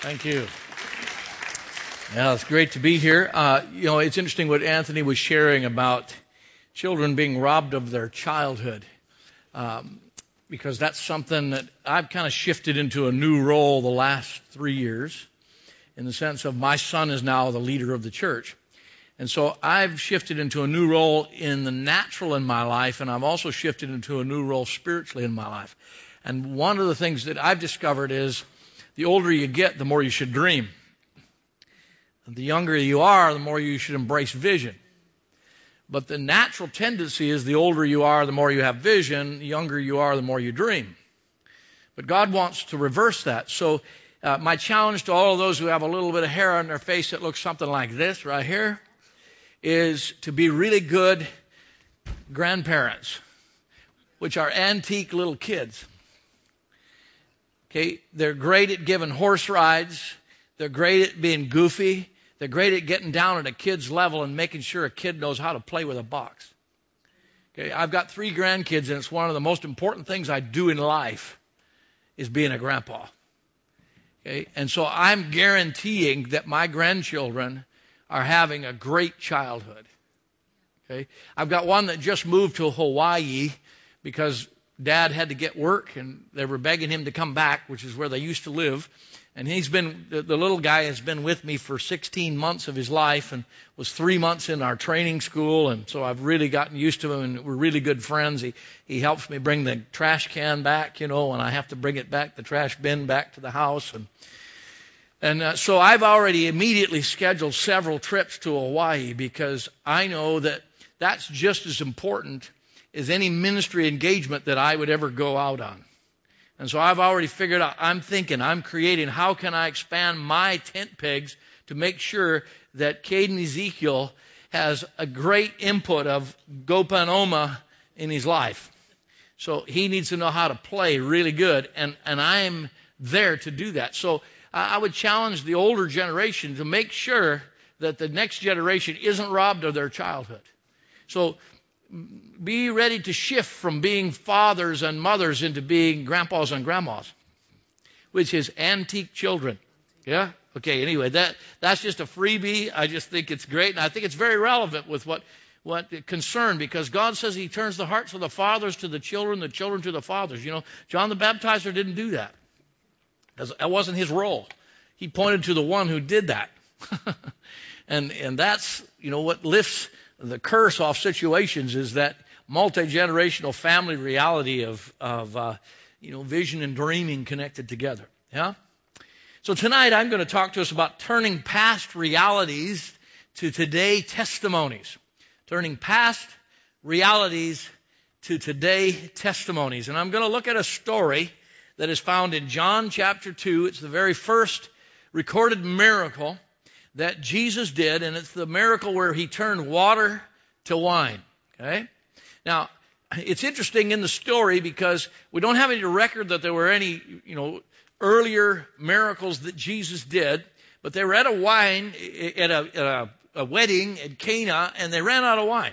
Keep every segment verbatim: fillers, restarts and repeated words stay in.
Thank you. Yeah, it's great to be here. Uh, you know, it's interesting what Anthony was sharing about children being robbed of their childhood, um, because that's something that I've kind of shifted into a new role the last three years, in the sense of my son is now the leader of the church. And so I've shifted into a new role in the natural in my life, and I've also shifted into a new role spiritually in my life. And one of the things that I've discovered is the older you get, the more you should dream. The younger you are, the more you should embrace vision. But the natural tendency is the older you are, the more you have vision. The younger you are, the more you dream. But God wants to reverse that. So uh, my challenge to all of those who have a little bit of hair on their face that looks something like this right here is to be really good grandparents, which are antique little kids. Okay, they're great at giving horse rides. They're great at being goofy. They're great at getting down at a kid's level and making sure a kid knows how to play with a box. Okay, I've got three grandkids, and it's one of the most important things I do in life is being a grandpa. Okay, and so I'm guaranteeing that my grandchildren are having a great childhood. Okay, I've got one that just moved to Hawaii because Dad had to get work, and they were begging him to come back, which is where they used to live. And he's been, the, the little guy has been with me for sixteen months of his life and was three months in our training school. And so I've really gotten used to him, and we're really good friends. He, he helps me bring the trash can back, you know, and I have to bring it back, the trash bin back to the house. And, and uh, so I've already immediately scheduled several trips to Hawaii because I know that that's just as important as any ministry engagement that I would ever go out on. And so I've already figured out, I'm thinking, I'm creating, how can I expand my tent pegs to make sure that Caden Ezekiel has a great input of Gopanoma in his life. So he needs to know how to play really good, and, and I'm there to do that. So I would challenge the older generation to make sure that the next generation isn't robbed of their childhood. So be ready to shift from being fathers and mothers into being grandpas and grandmas, which is antique children. Yeah? Okay, anyway, that that's just a freebie. I just think it's great, and I think it's very relevant with what, what concern, because God says he turns the hearts of the fathers to the children, the children to the fathers. You know, John the Baptizer didn't do that. That wasn't his role. He pointed to the one who did that. and and that's, you know, what lifts the curse off situations is that multi-generational family reality of, of uh, you know, vision and dreaming connected together. Yeah? So tonight I'm going to talk to us about turning past realities to today testimonies. Turning past realities to today testimonies. And I'm going to look at a story that is found in John chapter two. It's the very first recorded miracle that Jesus did, and it's the miracle where he turned water to wine. Okay? Now, it's interesting in the story because we don't have any record that there were any, you know, earlier miracles that Jesus did, but they were at a wine, at a, at a, a wedding at Cana, and they ran out of wine.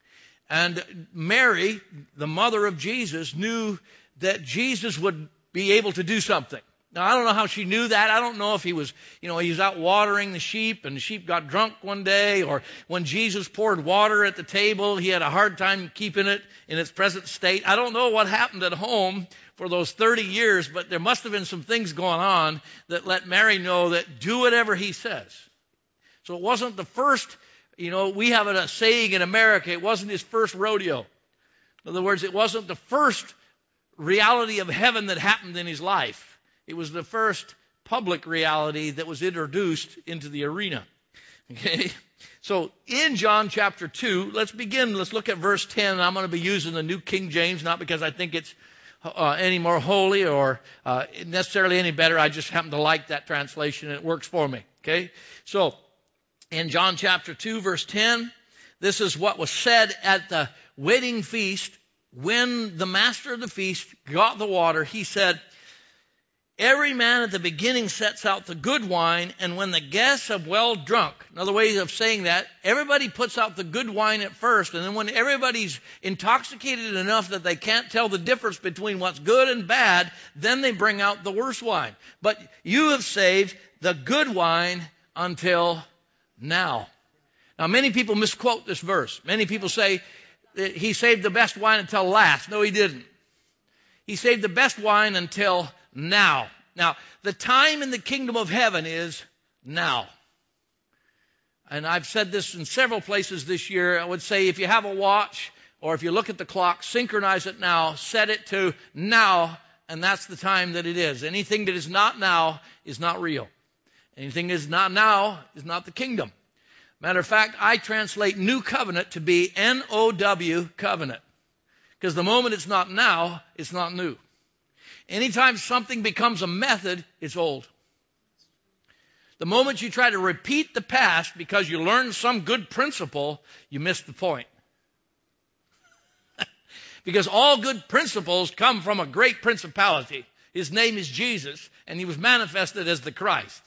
And Mary, the mother of Jesus, knew that Jesus would be able to do something. Now, I don't know how she knew that. I don't know if he was, you know, he was out watering the sheep and the sheep got drunk one day, or when Jesus poured water at the table, he had a hard time keeping it in its present state. I don't know what happened at home for those thirty years, but there must have been some things going on that let Mary know that do whatever he says. So it wasn't the first, you know, we have a saying in America, it wasn't his first rodeo. In other words, it wasn't the first reality of heaven that happened in his life. It was the first public reality that was introduced into the arena. Okay? So in John chapter two, let's begin. Let's look at verse ten. I'm going to be using the New King James, not because I think it's uh, any more holy or uh, necessarily any better. I just happen to like that translation, and it works for me. Okay? So in John chapter two, verse ten, this is what was said at the wedding feast. When the master of the feast got the water, he said, Every man at the beginning sets out the good wine, and when the guests have well drunk, another way of saying that, everybody puts out the good wine at first, and then when everybody's intoxicated enough that they can't tell the difference between what's good and bad, then they bring out the worse wine. But you have saved the good wine until now. Now, many people misquote this verse. Many people say that he saved the best wine until last. No, he didn't. He saved the best wine until now. Now, the time in the kingdom of heaven is now. And I've said this in several places this year. I would say if you have a watch or if you look at the clock, synchronize it now, set it to now, and that's the time that it is. Anything that is not now is not real. Anything that is not now is not the kingdom. Matter of fact, I translate new covenant to be N O W covenant. Because the moment it's not now, it's not new. Anytime something becomes a method, it's old. The moment you try to repeat the past because you learned some good principle, you miss the point. Because all good principles come from a great principality. His name is Jesus, and he was manifested as the Christ.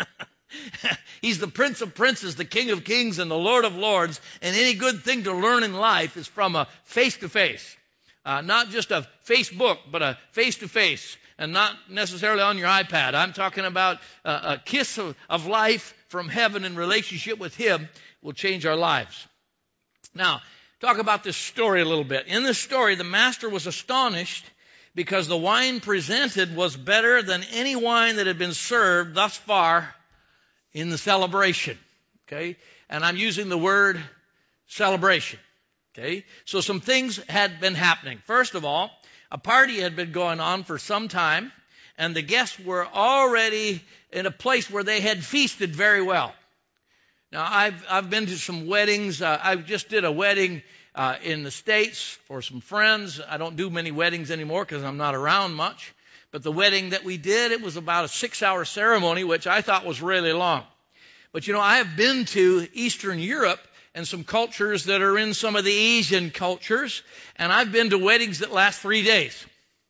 He's the Prince of Princes, the King of Kings, and the Lord of Lords, and any good thing to learn in life is from a face-to-face. Uh, not just a Facebook, but a face-to-face, and not necessarily on your iPad. I'm talking about uh, a kiss of, of life from heaven in relationship with him will change our lives. Now, talk about this story a little bit. In this story, the master was astonished because the wine presented was better than any wine that had been served thus far in the celebration. Okay? And I'm using the word celebration. Okay, so some things had been happening. First of all, a party had been going on for some time, and the guests were already in a place where they had feasted very well. Now, I've I've been to some weddings. Uh, I just did a wedding uh, in the States for some friends. I don't do many weddings anymore because I'm not around much. But the wedding that we did, it was about a six-hour ceremony, which I thought was really long. But, you know, I have been to Eastern Europe and some cultures that are in some of the Asian cultures. And I've been to weddings that last three days.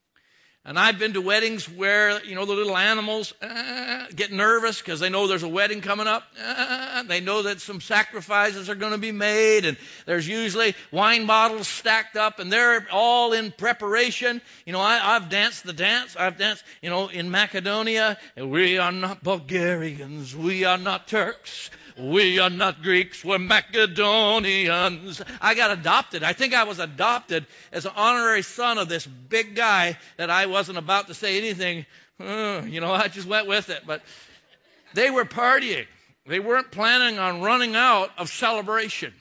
And I've been to weddings where, you know, the little animals uh, get nervous because they know there's a wedding coming up. Uh, they know that some sacrifices are going to be made. And there's usually wine bottles stacked up. And they're all in preparation. You know, I, I've danced the dance. I've danced, you know, in Macedonia. We are not Bulgarians. We are not Turks. We are not Greeks, we're Macedonians. I got adopted. I think I was adopted as an honorary son of this big guy that I wasn't about to say anything. Uh, you know, I just went with it. But they were partying. They weren't planning on running out of celebration.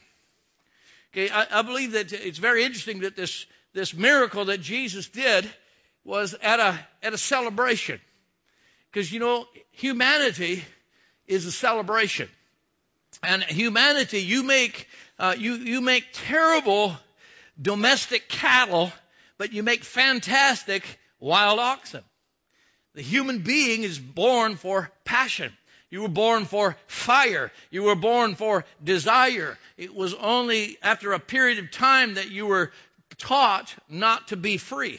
Okay, I, I believe that it's very interesting that this, this miracle that Jesus did was at a, at a celebration. Because, you know, humanity is a celebration. And humanity, you make uh, you you make terrible domestic cattle, but you make fantastic wild oxen. The human being is born for passion. You were born for fire. You were born for desire. It was only after a period of time that you were taught not to be free.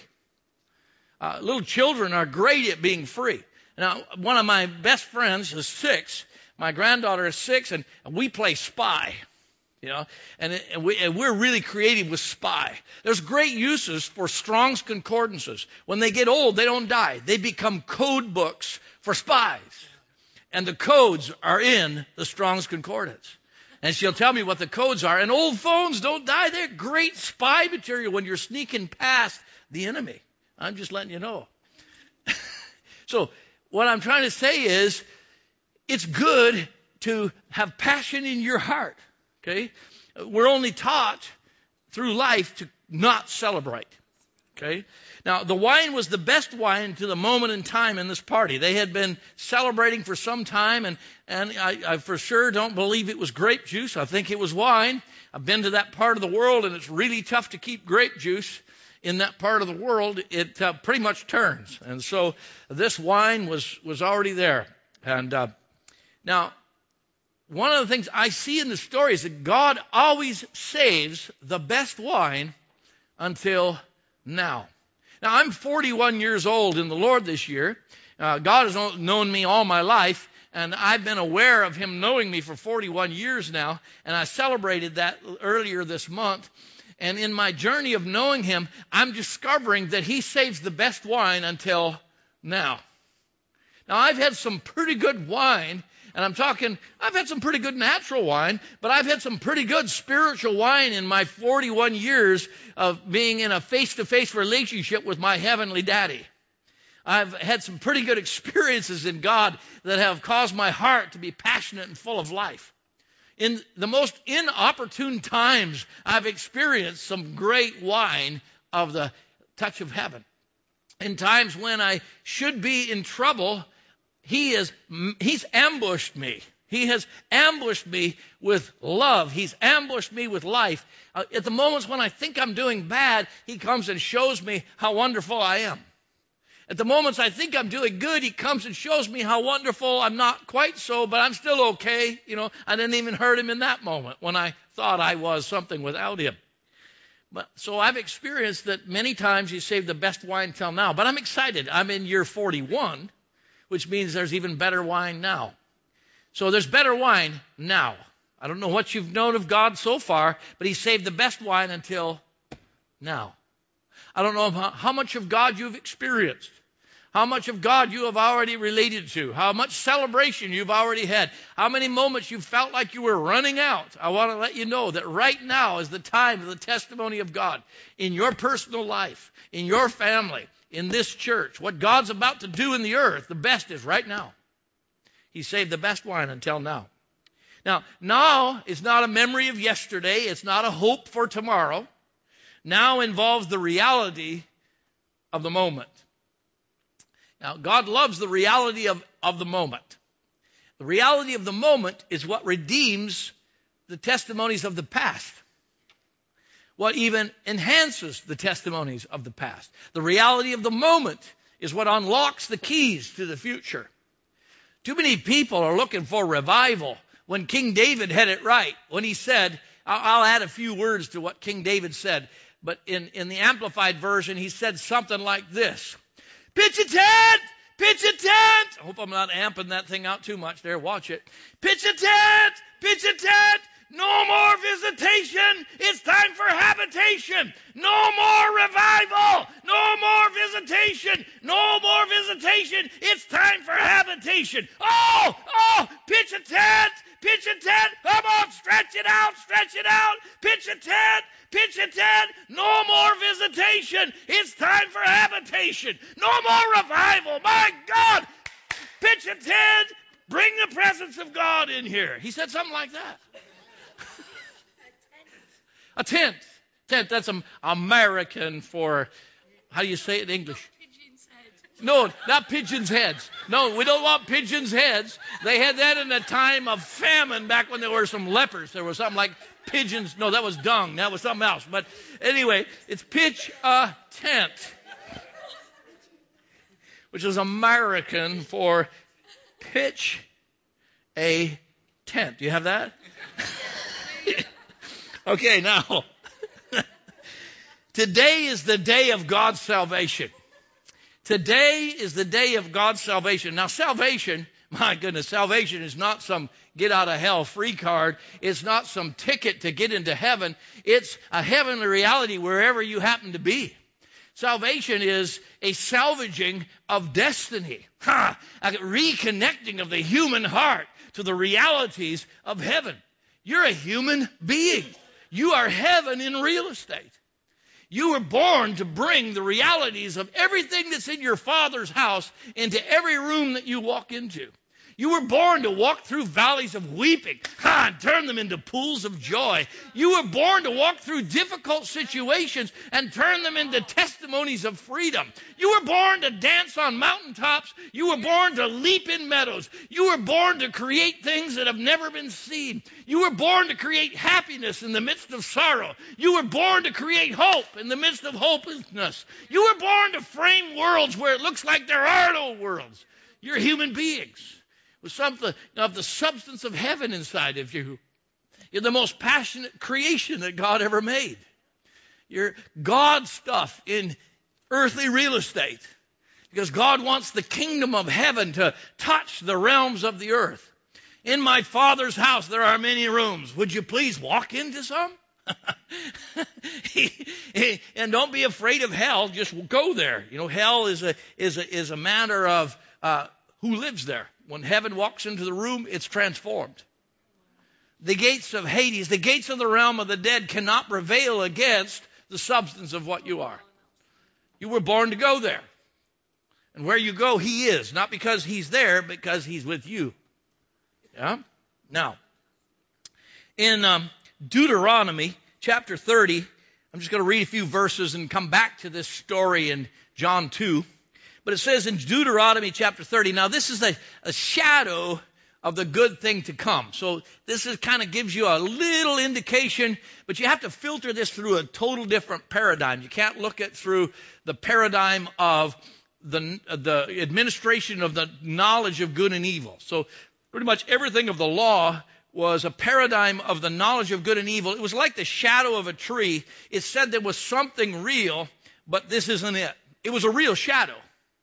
Uh, little children are great at being free. Now, one of my best friends is six. My granddaughter is six, and we play spy, you know, and, it, and, we, and we're really creative with spy. There's great uses for Strong's Concordances. When they get old, they don't die. They become code books for spies, and the codes are in the Strong's Concordance. And she'll tell me what the codes are. And old phones don't die. They're great spy material when you're sneaking past the enemy. I'm just letting you know. So what I'm trying to say is, it's good to have passion in your heart, okay? We're only taught through life to not celebrate, okay? Now, the wine was the best wine to the moment in time in this party. They had been celebrating for some time, and, and I, I for sure don't believe it was grape juice. I think it was wine. I've been to that part of the world, and it's really tough to keep grape juice in that part of the world. It uh, pretty much turns. And so this wine was, was already there. And uh, now, one of the things I see in the story is that God always saves the best wine until now. Now, I'm forty-one years old in the Lord this year, Uh, God has known me all my life, and I've been aware of him knowing me for forty-one years now, and I celebrated that earlier this month. And in my journey of knowing him, I'm discovering that he saves the best wine until now. Now, I've had some pretty good wine, and I'm talking, I've had some pretty good natural wine, but I've had some pretty good spiritual wine in my forty-one years of being in a face-to-face relationship with my heavenly daddy. I've had some pretty good experiences in God that have caused my heart to be passionate and full of life. In the most inopportune times, I've experienced some great wine of the touch of heaven. In times when I should be in trouble, he is, he's ambushed me. He has ambushed me with love. He's ambushed me with life. Uh, at the moments when I think I'm doing bad, he comes and shows me how wonderful I am. At the moments I think I'm doing good, he comes and shows me how wonderful I'm not quite so, but I'm still okay. You know, I didn't even hurt him in that moment when I thought I was something without him. But so I've experienced that many times he saved the best wine till now. But I'm excited. I'm in year forty-one, which means there's even better wine now. So there's better wine now. I don't know what you've known of God so far, but he saved the best wine until now. I don't know how much of God you've experienced, how much of God you have already related to, how much celebration you've already had, how many moments you felt like you were running out. I want to let you know that right now is the time of the testimony of God in your personal life, in your family, in this church. What God's about to do in the earth, the best is right now. He saved the best wine until now. Now, now is not a memory of yesterday. It's not a hope for tomorrow. Now involves the reality of the moment. Now, God loves the reality of, of the moment. The reality of the moment is what redeems the testimonies of the past. What even enhances the testimonies of the past. The reality of the moment is what unlocks the keys to the future. Too many people are looking for revival when King David had it right. When he said, I'll, I'll add a few words to what King David said. But in, in the Amplified Version, he said something like this. Pitch a tent! Pitch a tent! I hope I'm not amping that thing out too much there. Watch it. Pitch a tent! Pitch a tent! No more visitation! It's time for habitation! No more revival! No more visitation! No more visitation! It's time for habitation! Oh! Oh! Pitch a tent! Pitch a tent! Come on! Stretch it out! Stretch it out! Pitch a tent! Pitch a tent, no more visitation. It's time for habitation. No more revival. My God, pitch a tent, bring the presence of God in here. He said something like that. A tent. Tent, that's um, American for, how do you say it in English? No, not pigeons' heads. No, we don't want pigeons' heads. They had that in the time of famine back when there were some lepers. There was something like pigeons. No, that was dung. That was something else. But anyway, it's pitch a tent, which is American for pitch a tent. Do you have that? Okay, now, today is the day of God's salvation. Today is the day of God's salvation. Now, salvation, my goodness, salvation is not some get out of hell free card. It's not some ticket to get into heaven. It's a heavenly reality wherever you happen to be. Salvation is a salvaging of destiny, ha, a reconnecting of the human heart to the realities of heaven. You're a human being. You are heaven in real estate. You were born to bring the realities of everything that's in your Father's house into every room that you walk into. You were born to walk through valleys of weeping, ha, and turn them into pools of joy. You were born to walk through difficult situations and turn them into testimonies of freedom. You were born to dance on mountaintops. You were born to leap in meadows. You were born to create things that have never been seen. You were born to create happiness in the midst of sorrow. You were born to create hope in the midst of hopelessness. You were born to frame worlds where it looks like there are no worlds. You're human beings with something of the substance of heaven inside of you. You're the most passionate creation that God ever made. You're God stuff in earthly real estate. Because God wants the kingdom of heaven to touch the realms of the earth. In my Father's house there are many rooms. Would you please walk into some? And don't be afraid of hell. Just go there. You know, hell is a is a is a matter of uh, who lives there. When heaven walks into the room, it's transformed. The gates of Hades, the gates of the realm of the dead, cannot prevail against the substance of what you are. You were born to go there. And where you go, he is. Not because he's there, but because he's with you. Yeah? Now, in um, Deuteronomy chapter thirty, I'm just going to read a few verses and come back to this story in John two. But it says in Deuteronomy chapter thirty, now this is a, a shadow of the good thing to come. So this is kind of gives you a little indication, but you have to filter this through a total different paradigm. You can't look at through the paradigm of the, the administration of the knowledge of good and evil. So pretty much everything of the law was a paradigm of the knowledge of good and evil. It was like the shadow of a tree. It said there was something real, but this isn't it. It was a real shadow.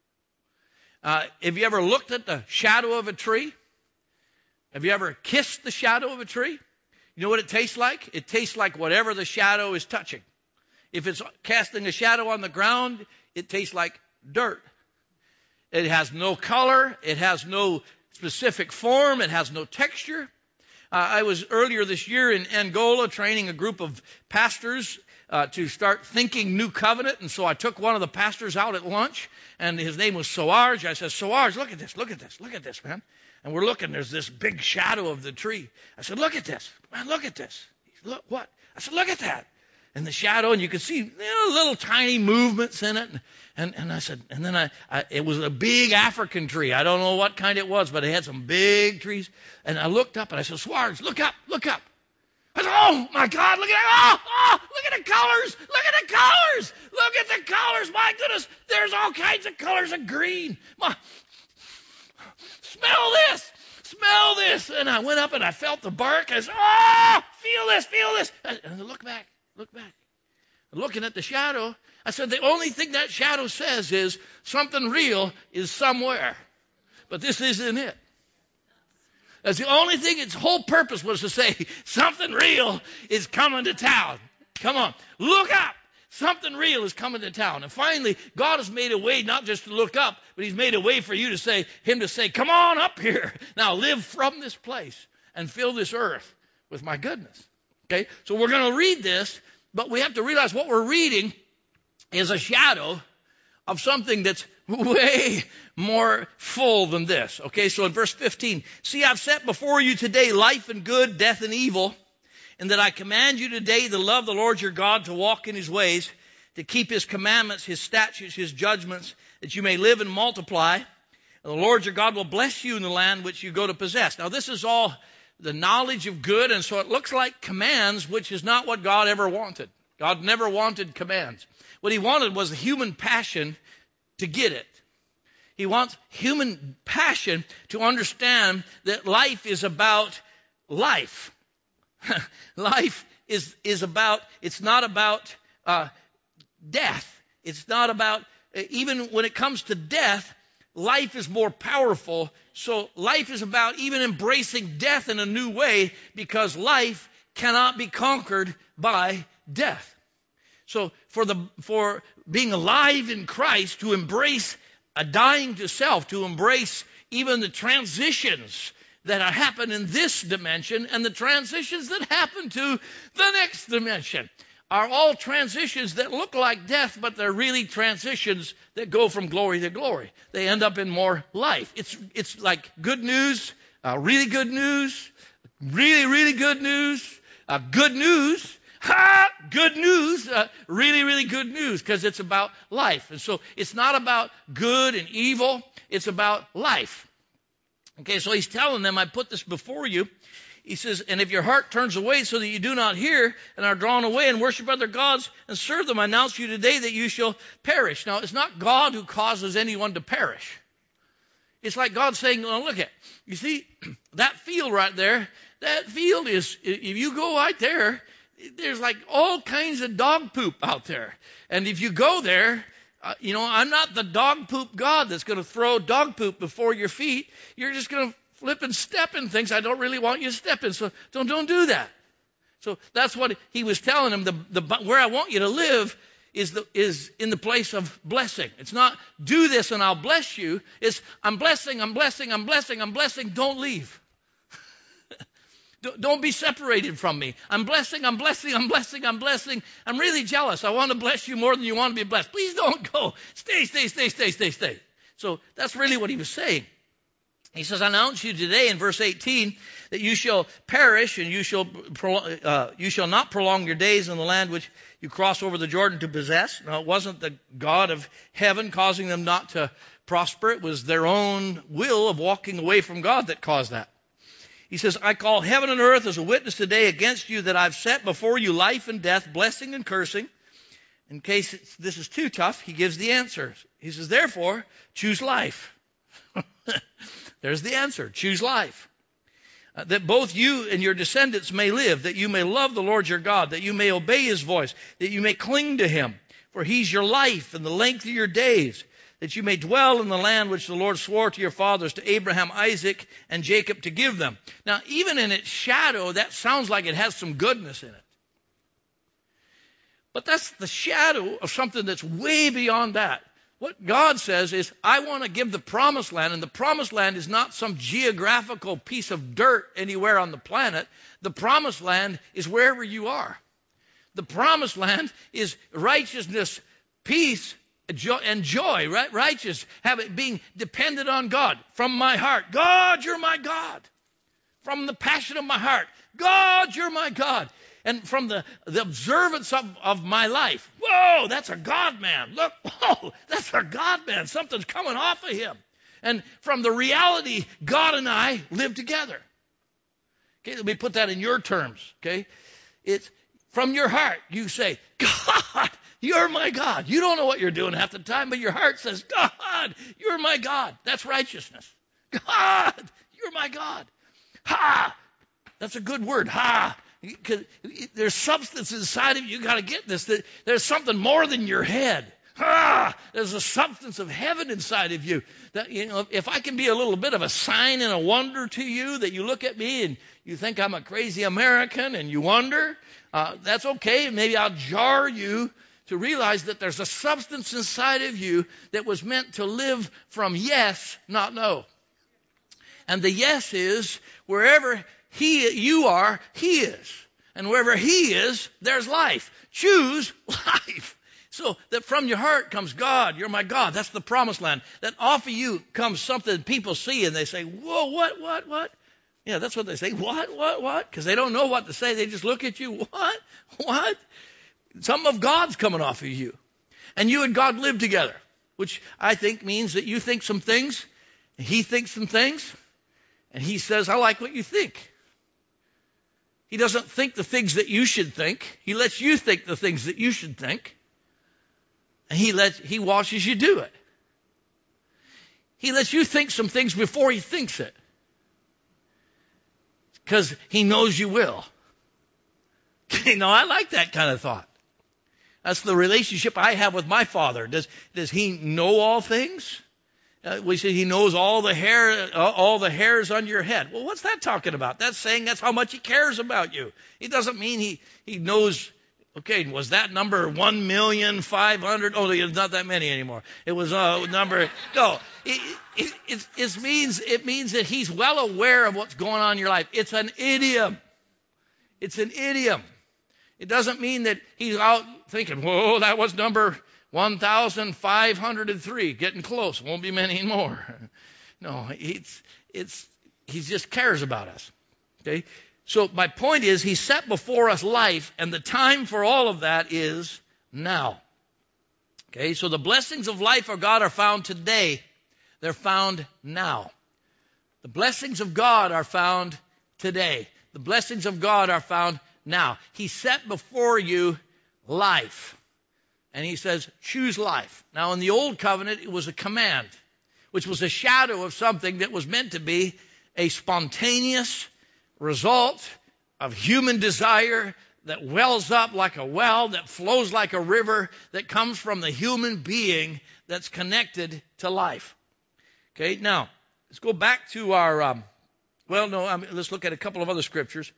Uh, have you ever looked at the shadow of a tree? Have you ever kissed the shadow of a tree? You know what it tastes like? It tastes like whatever the shadow is touching. If it's casting a shadow on the ground, it tastes like dirt. It has no color. It has no specific form. It has no texture. Uh, I was earlier this year in Angola training a group of pastors uh, to start thinking New Covenant. And so I took one of the pastors out at lunch, and his name was Soarge. I said, Soarge, look at this, look at this, look at this, man. And we're looking, there's this big shadow of the tree. I said, look at this, man, look at this. Look, what? I said, look at that. And the shadow, and you could see you know, little tiny movements in it. And, and, and I said, and then I, I, it was a big African tree. I don't know what kind it was, but it had some big trees. And I looked up and I said, Swartz, look up, look up. I said, oh my God, look at oh, oh, look at the colors, look at the colors, look at the colors. My goodness, there's all kinds of colors of green. My, smell this. Smell this. And I went up and I felt the bark. I said, oh, feel this, feel this. And I looked back. Look back. Looking at the shadow, I said, the only thing that shadow says is something real is somewhere. But this isn't it. That's the only thing. Its whole purpose was to say something real is coming to town. Come on. Look up. Something real is coming to town. And finally, God has made a way not just to look up, but he's made a way for you to say, him to say, come on up here. Now live from this place and fill this earth with my goodness. Okay, so we're going to read this, but we have to realize what we're reading is a shadow of something that's way more full than this. Okay, so in verse fifteen, see, I've set before you today life and good, death and evil, and that I command you today to love the Lord your God, to walk in his ways, to keep his commandments, his statutes, his judgments, that you may live and multiply. And the Lord your God will bless you in the land which you go to possess. Now this is all the knowledge of good, and so it looks like commands, which is not what God ever wanted. God never wanted commands. What he wanted was a human passion to get it. He wants human passion to understand that life is about life. Life is, is about, it's not about uh, death. It's not about, even when it comes to death, life is more powerful. So life is about even embracing death in a new way, because life cannot be conquered by death. So for the for being alive in Christ, to embrace a dying to self, to embrace even the transitions that happen in this dimension and the transitions that happen to the next dimension, are all transitions that look like death, but they're really transitions that go from glory to glory. They end up in more life. It's it's like good news, uh, really good news, really, really good news, uh, good news, ha, good news, uh, really, really good news, because it's about life. And so it's not about good and evil. It's about life. Okay, so he's telling them, I put this before you. He says, and if your heart turns away so that you do not hear and are drawn away and worship other gods and serve them, I announce to you today that you shall perish. Now, it's not God who causes anyone to perish. It's like God saying, well, look at, you see, that field right there, that field is, if you go right there, there's like all kinds of dog poop out there. And if you go there, Uh, you know, I'm not the dog poop God that's going to throw dog poop before your feet. You're just going to flip and step in things I don't really want you to step in. So don't, don't do that. So that's what he was telling him. The, the, where I want you to live is, the, is in the place of blessing. It's not do this and I'll bless you. It's I'm blessing, I'm blessing, I'm blessing, I'm blessing. Don't leave. Don't be separated from me. I'm blessing, I'm blessing, I'm blessing, I'm blessing. I'm really jealous. I want to bless you more than you want to be blessed. Please don't go. Stay, stay, stay, stay, stay, stay. So that's really what he was saying. He says, I announce you today in verse eighteen that you shall perish and you shall uh, you shall not prolong your days in the land which you cross over the Jordan to possess. Now, it wasn't the God of heaven causing them not to prosper. It was their own will of walking away from God that caused that. He says, I call heaven and earth as a witness today against you that I've set before you life and death, blessing and cursing. In case it's, this is too tough, he gives the answer. He says, therefore, choose life. There's the answer. Choose life. Uh, that both you and your descendants may live, that you may love the Lord your God, that you may obey his voice, that you may cling to him. For he's your life and the length of your days, that you may dwell in the land which the Lord swore to your fathers, to Abraham, Isaac, and Jacob to give them. Now, even in its shadow, that sounds like it has some goodness in it. But that's the shadow of something that's way beyond that. What God says is, I want to give the promised land, and the promised land is not some geographical piece of dirt anywhere on the planet. The promised land is wherever you are. The promised land is righteousness, peace, and joy, right? Righteous, have it being dependent on God. From my heart, God, you're my God. From the passion of my heart, God, you're my God. And from the, the observance of, of my life, whoa, that's a God man. Look, whoa, that's a God man. Something's coming off of him. And from the reality, God and I live together. Okay, let me put that in your terms, okay? It's from your heart, you say, God, you're my God. You don't know what you're doing half the time, but your heart says, God, you're my God. That's righteousness. God, you're my God. Ha! That's a good word, ha! Because there's substance inside of you. You got to get this. There's something more than your head. Ah, there's a substance of heaven inside of you. That, you know, if I can be a little bit of a sign and a wonder to you, that you look at me and you think I'm a crazy American and you wonder, uh, that's okay. Maybe I'll jar you to realize that there's a substance inside of you that was meant to live from yes, not no. And the yes is wherever he, you are, he is. And wherever he is, there's life. Choose life. So that from your heart comes God, you're my God. That's the promised land. That off of you comes something people see and they say, whoa, what, what, what? Yeah, that's what they say. What, what, what? Because they don't know what to say. They just look at you. What, what? Something of God's coming off of you. And you and God live together, which I think means that you think some things, and he thinks some things, and he says, I like what you think. He doesn't think the things that you should think. He lets you think the things that you should think. And he lets, he watches you do it. He lets you think some things before he thinks it. Because he knows you will. You know, I like that kind of thought. That's the relationship I have with my Father. Does, does he know all things? Uh, we say he knows all the hair, uh, all the hairs on your head. Well, what's that talking about? That's saying that's how much he cares about you. It doesn't mean he, he knows, okay, was that number one million five hundred? Oh, there's not that many anymore. It was a uh, number, no. It, it, it, it, means, it means that he's well aware of what's going on in your life. It's an idiom. It's an idiom. It doesn't mean that he's out thinking, whoa, that was number one thousand five hundred three, getting close, won't be many more. No, it's, it's, he just cares about us. Okay? So my point is, he set before us life, and the time for all of that is now. Okay? So the blessings of life of God are found today. They're found now. The blessings of God are found today. The blessings of God are found now. He set before you life. And he says, choose life. Now, in the Old Covenant, it was a command, which was a shadow of something that was meant to be a spontaneous result of human desire that wells up like a well, that flows like a river, that comes from the human being that's connected to life. Okay, now, let's go back to our, um, well, no, I mean, let's look at a couple of other scriptures.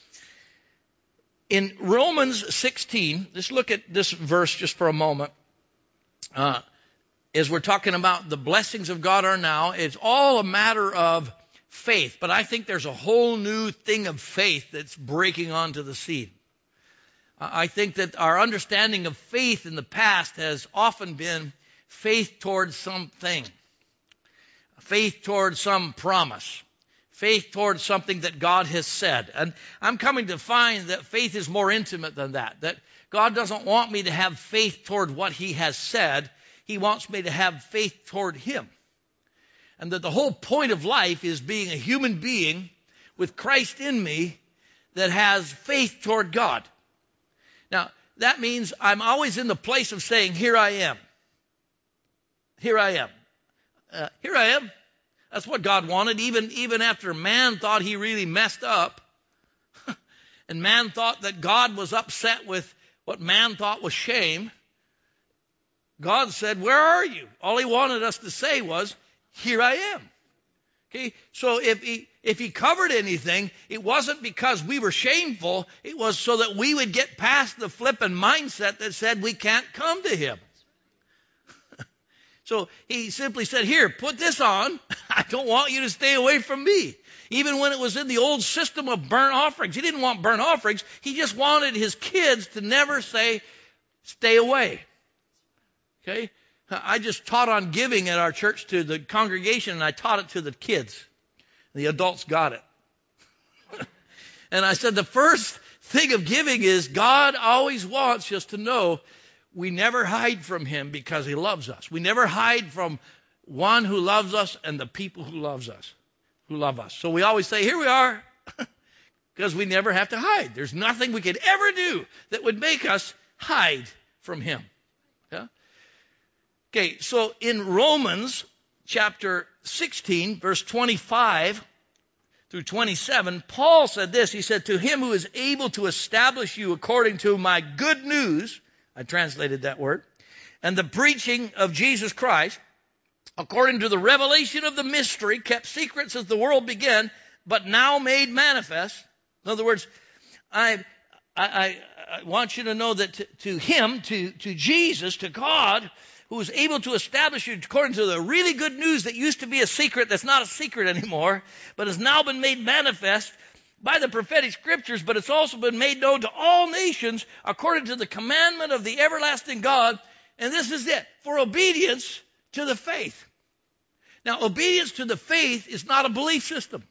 In Romans sixteen, let's look at this verse just for a moment. Uh, as we're talking about the blessings of God are now, it's all a matter of faith. But I think there's a whole new thing of faith that's breaking onto the scene. I think that our understanding of faith in the past has often been faith towards something, faith towards some promise, faith towards something that God has said. And I'm coming to find that faith is more intimate than that, that God doesn't want me to have faith toward what he has said. He wants me to have faith toward him. And that the whole point of life is being a human being with Christ in me that has faith toward God. Now, that means I'm always in the place of saying, here I am. Here I am. Uh, here I am. That's what God wanted, even, even after man thought he really messed up. And man thought that God was upset with what man thought was shame. God said, where are you? All he wanted us to say was, here I am. Okay, so if he, if he covered anything, it wasn't because we were shameful. It was so that we would get past the flippant mindset that said we can't come to him. So he simply said, here, put this on. I don't want you to stay away from me. Even when it was in the old system of burnt offerings, he didn't want burnt offerings. He just wanted his kids to never say, stay away. Okay? I just taught on giving at our church to the congregation, and I taught it to the kids. The adults got it. And I said the first thing of giving is God always wants us to know we never hide from him because he loves us. We never hide from one who loves us and the people who loves us, who love us. So we always say, here we are, because we never have to hide. There's nothing we could ever do that would make us hide from him. Yeah? Okay, so in Romans chapter sixteen, verse twenty-five through twenty-seven, Paul said this. He said, to him who is able to establish you according to my good news, I translated that word, and the preaching of Jesus Christ, according to the revelation of the mystery, kept secret since the world began, but now made manifest. In other words, I, I, I want you to know that to, to him, to, to Jesus, to God, who is able to establish you according to the really good news that used to be a secret, that's not a secret anymore, but has now been made manifest by the prophetic scriptures, but it's also been made known to all nations according to the commandment of the everlasting God. And this is it, for obedience to the faith. Now, obedience to the faith is not a belief system.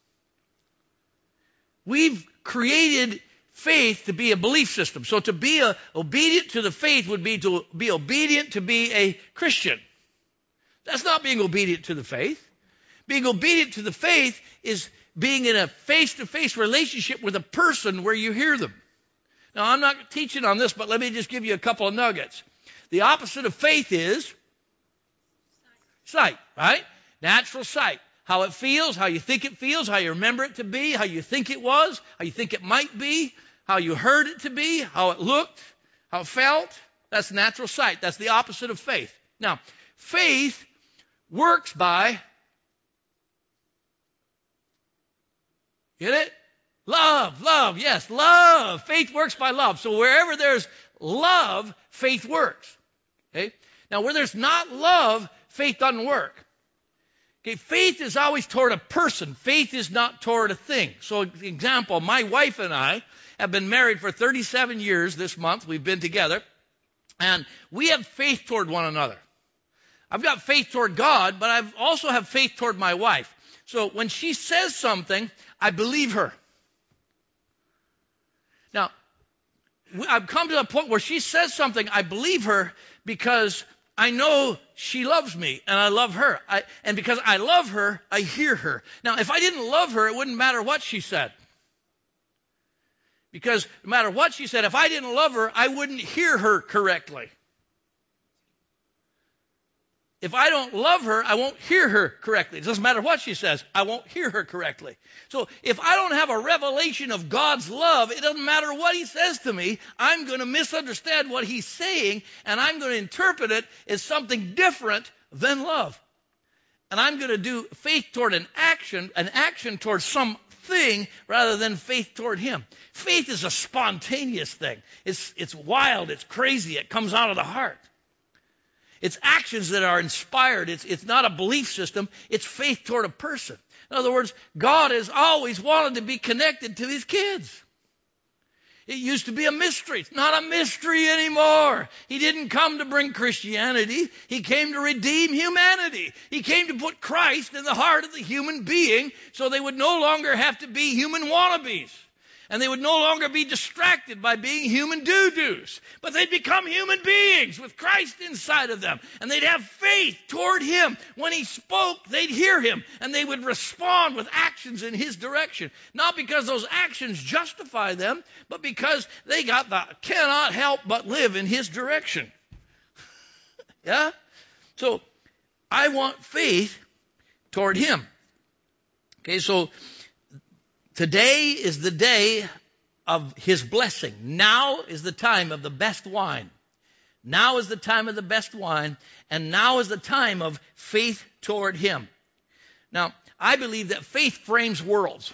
We've created faith to be a belief system. So to be a, obedient to the faith would be to be obedient to be a Christian. That's not being obedient to the faith. Being obedient to the faith is being in a face-to-face relationship with a person where you hear them. Now, I'm not teaching on this, but let me just give you a couple of nuggets. The opposite of faith is sight, right? Natural sight. How it feels, how you think it feels, how you remember it to be, how you think it was, how you think it might be, how you heard it to be, how it looked, how it felt. That's natural sight. That's the opposite of faith. Now, faith works by, get it? Love, love, yes, love. Faith works by love. So wherever there's love, faith works. Okay? Now, where there's not love, faith doesn't work. Okay, faith is always toward a person. Faith is not toward a thing. So, example, my wife and I have been married for thirty-seven years this month. We've been together. And we have faith toward one another. I've got faith toward God, but I also have faith toward my wife. So when she says something, I believe her. Now, I've come to a point where she says something, I believe her because I know she loves me and I love her. I, and because I love her, I hear her. Now, if I didn't love her, it wouldn't matter what she said. Because no matter what she said, if I didn't love her, I wouldn't hear her correctly. If I don't love her, I won't hear her correctly. It doesn't matter what she says. I won't hear her correctly. So if I don't have a revelation of God's love, it doesn't matter what he says to me. I'm going to misunderstand what he's saying, and I'm going to interpret it as something different than love. And I'm going to do faith toward an action, an action toward something rather than faith toward him. Faith is a spontaneous thing. It's, it's wild. It's crazy. It comes out of the heart. It's actions that are inspired. It's, it's not a belief system. It's faith toward a person. In other words, God has always wanted to be connected to his kids. It used to be a mystery. It's not a mystery anymore. He didn't come to bring Christianity. He came to redeem humanity. He came to put Christ in the heart of the human being so they would no longer have to be human wannabes. And they would no longer be distracted by being human doo-doos. But they'd become human beings with Christ inside of them. And they'd have faith toward him. When he spoke, they'd hear him. And they would respond with actions in his direction. Not because those actions justify them, but because they got the cannot help but live in his direction. Yeah? So, I want faith toward him. Okay, so today is the day of his blessing. Now is the time of the best wine. Now is the time of the best wine. And now is the time of faith toward him. Now, I believe that faith frames worlds.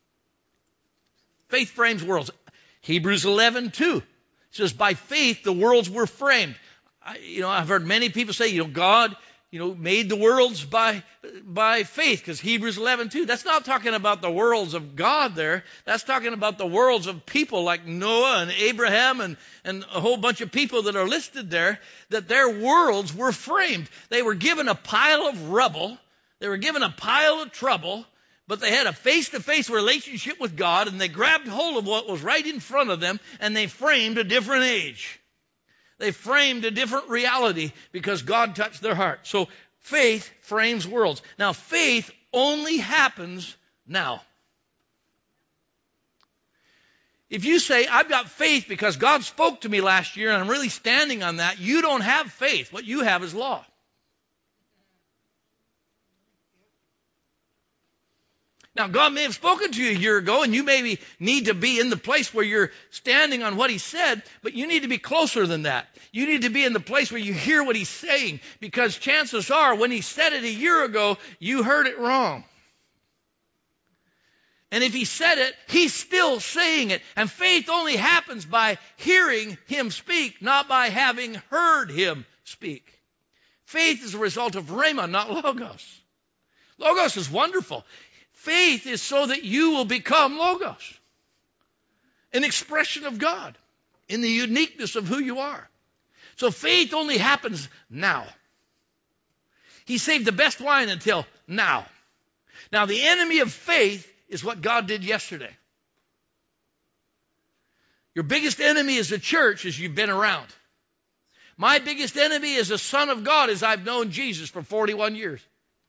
Faith frames worlds. Hebrews eleven two says, by faith the worlds were framed. I, you know, I've heard many people say, you know, God, you know, made the worlds by by faith, because Hebrews eleven two. That's not talking about the worlds of God there. That's talking about the worlds of people like Noah and Abraham and, and a whole bunch of people that are listed there, that their worlds were framed. They were given a pile of rubble. They were given a pile of trouble, but they had a face-to-face relationship with God, and they grabbed hold of what was right in front of them, and they framed a different age. They framed a different reality because God touched their heart. So faith frames worlds. Now, faith only happens now. If you say, I've got faith because God spoke to me last year and I'm really standing on that, you don't have faith. What you have is law. Now, God may have spoken to you a year ago, and you maybe need to be in the place where you're standing on what he said, but you need to be closer than that. You need to be in the place where you hear what he's saying, because chances are when he said it a year ago, you heard it wrong. And if he said it, he's still saying it. And faith only happens by hearing him speak, not by having heard him speak. Faith is a result of rhema, not logos. Logos is wonderful. Faith is so that you will become logos, an expression of God in the uniqueness of who you are. So faith only happens now. He saved the best wine until now. Now, the enemy of faith is what God did yesterday. Your biggest enemy as a church is you've been around. My biggest enemy as a son of God is I've known Jesus for forty-one years.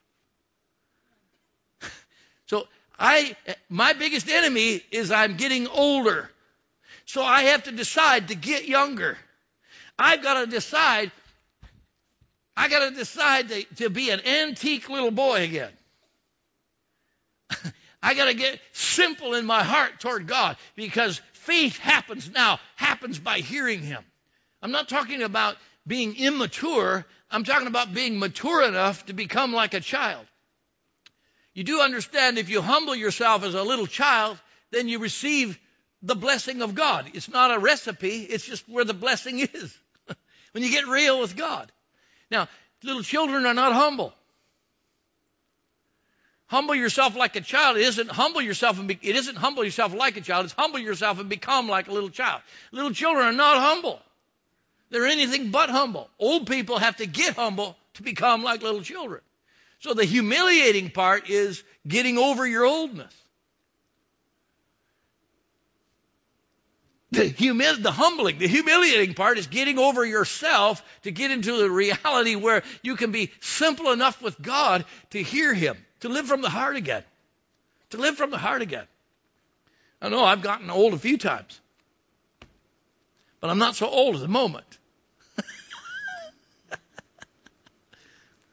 So I, my biggest enemy is I'm getting older. So I have to decide to get younger. I've got to decide, I got to decide to, to be an antique little boy again. I got to get simple in my heart toward God, because faith happens now, happens by hearing him. I'm not talking about being immature. I'm talking about being mature enough to become like a child. You do understand, if you humble yourself as a little child, then you receive the blessing of God. It's not a recipe. It's just where the blessing is. When you get real with God. Now, little children are not humble. Humble yourself like a child. It isn't humble yourself and be, it isn't humble yourself like a child. It's humble yourself and become like a little child. Little children are not humble. They're anything but humble. Old people have to get humble to become like little children. So the humiliating part is getting over your oldness. The, humi- the humbling, the humiliating part is getting over yourself to get into the reality where you can be simple enough with God to hear him, to live from the heart again. To live from the heart again. I know I've gotten old a few times, but I'm not so old at the moment.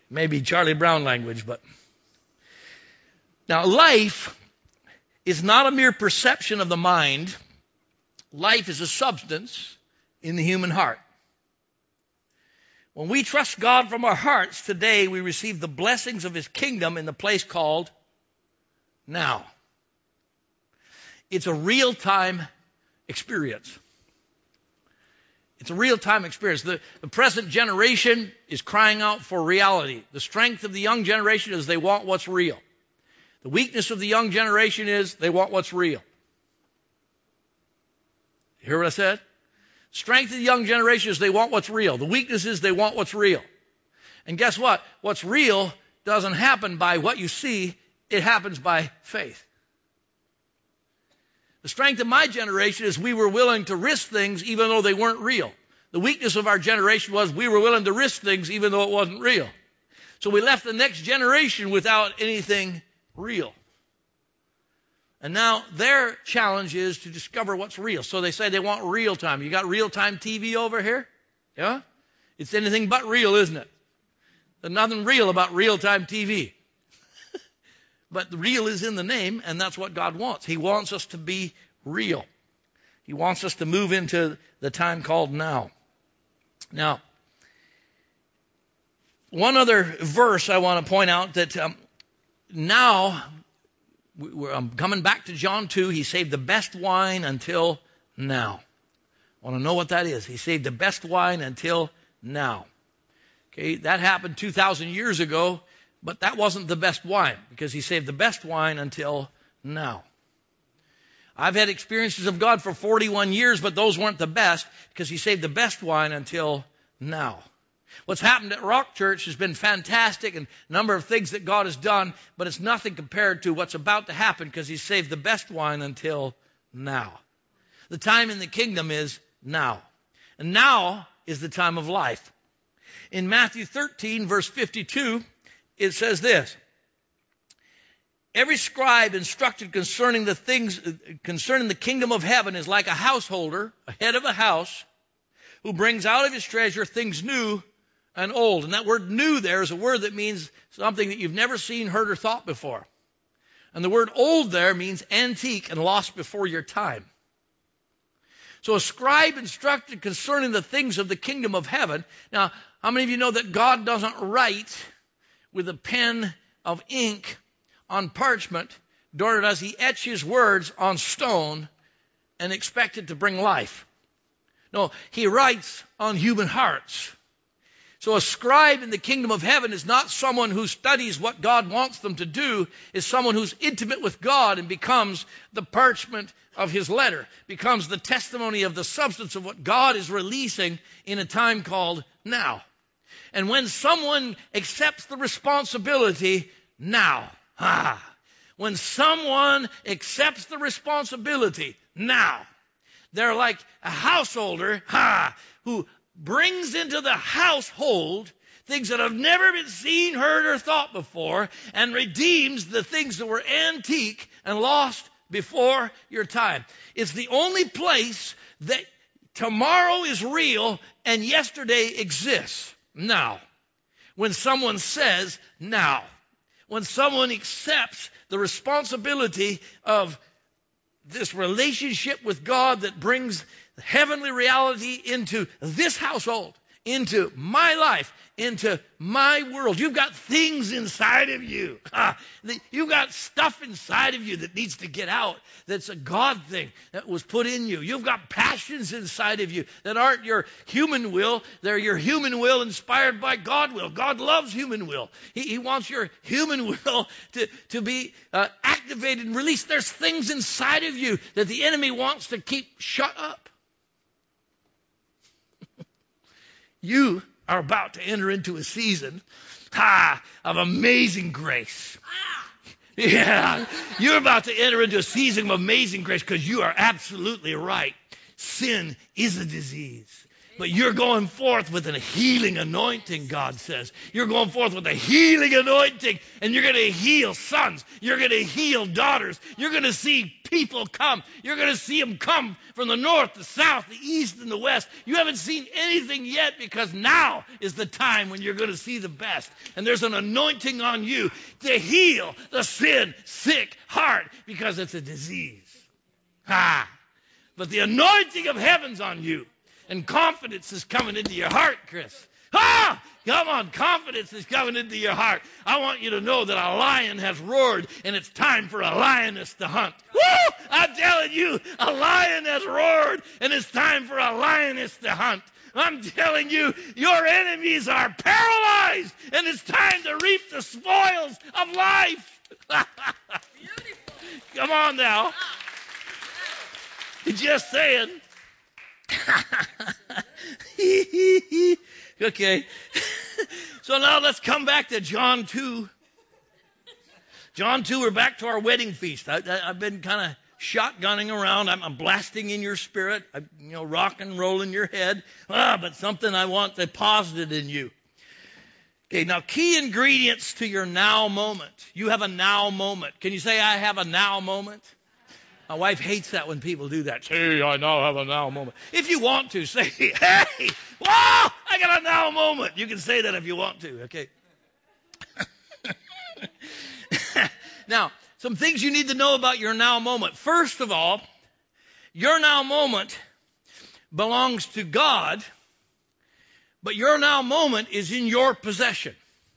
Maybe Charlie Brown language, but. Now, life is not a mere perception of the mind. Life is a substance in the human heart. When we trust God from our hearts today, we receive the blessings of His kingdom in the place called now. It's a real-time experience. It's a real-time experience. The, the present generation is crying out for reality. The strength of the young generation is they want what's real. The weakness of the young generation is they want what's real. You hear what I said? Strength of the young generation is they want what's real. The weakness is they want what's real. And guess what? What's real doesn't happen by what you see. It happens by faith. The strength of my generation is we were willing to risk things even though they weren't real. The weakness of our generation was we were willing to risk things even though it wasn't real. So we left the next generation without anything real. And now their challenge is to discover what's real. So they say they want real time. You got real-time T V over here? Yeah? It's anything but real, isn't it? There's nothing real about real-time T V. But the real is in the name, and that's what God wants. He wants us to be real. He wants us to move into the time called now. Now, one other verse I want to point out that um, now, we're, I'm coming back to John two, He saved the best wine until now. I want to know what that is. He saved the best wine until now. Okay, that happened two thousand years ago. But that wasn't the best wine because He saved the best wine until now. I've had experiences of God for forty-one years, but those weren't the best because He saved the best wine until now. What's happened at Rock Church has been fantastic and a number of things that God has done, but it's nothing compared to what's about to happen because He saved the best wine until now. The time in the kingdom is now. And now is the time of life. In Matthew thirteen, verse fifty-two, it says this: every scribe instructed concerning the things, concerning the kingdom of heaven is like a householder, a head of a house, who brings out of his treasure things new and old. And that word new there is a word that means something that you've never seen, heard, or thought before. And the word old there means antique and lost before your time. So a scribe instructed concerning the things of the kingdom of heaven. Now, how many of you know that God doesn't write with a pen of ink on parchment, nor does He etch His words on stone and expect it to bring life? No, He writes on human hearts. So a scribe in the kingdom of heaven is not someone who studies what God wants them to do. It's someone who's intimate with God and becomes the parchment of His letter, becomes the testimony of the substance of what God is releasing in a time called now. And when someone accepts the responsibility now, ah, when someone accepts the responsibility now, they're like a householder ah, who brings into the household things that have never been seen, heard, or thought before, and redeems the things that were antique and lost before your time. It's the only place that tomorrow is real and yesterday exists. Now, when someone says now, when someone accepts the responsibility of this relationship with God that brings heavenly reality into this household, into my life, into my world. You've got things inside of you. You've got stuff inside of you that needs to get out. That's a God thing that was put in you. You've got passions inside of you that aren't your human will. They're your human will inspired by God will. God loves human will. He, he wants your human will to, to be uh, activated and released. There's things inside of you that the enemy wants to keep shut up. You are about to enter into a season ah, of amazing grace. Yeah, you're about to enter into a season of amazing grace because you are absolutely right. Sin is a disease. But you're going forth with a healing anointing, God says. You're going forth with a healing anointing, and you're going to heal sons. You're going to heal daughters. You're going to see people come. You're going to see them come from the north, the south, the east, and the west. You haven't seen anything yet, because now is the time when you're going to see the best. And there's an anointing on you to heal the sin, sick heart, because it's a disease. Ha! But the anointing of heaven's on you. And confidence is coming into your heart, Chris. Ah! Come on, confidence is coming into your heart. I want you to know that a lion has roared, and it's time for a lioness to hunt. Woo! I'm telling you, a lion has roared, and it's time for a lioness to hunt. I'm telling you, your enemies are paralyzed, and it's time to reap the spoils of life. Come on now. Just saying. Okay. So now let's come back to John two. John two, we're back to our wedding feast. I, I, I've been kind of shotgunning around. I'm, I'm blasting in your spirit. I'm, you know, rock and roll in your head. Ah, but something I want deposited in you. Okay, now key ingredients to your now moment. You have a now moment. Can you say, I have a now moment? My wife hates that when people do that. Say, I now have a now moment. If you want to, say, hey, wow, I got a now moment. You can say that if you want to, okay? Now, some things you need to know about your now moment. First of all, your now moment belongs to God, but your now moment is in your possession.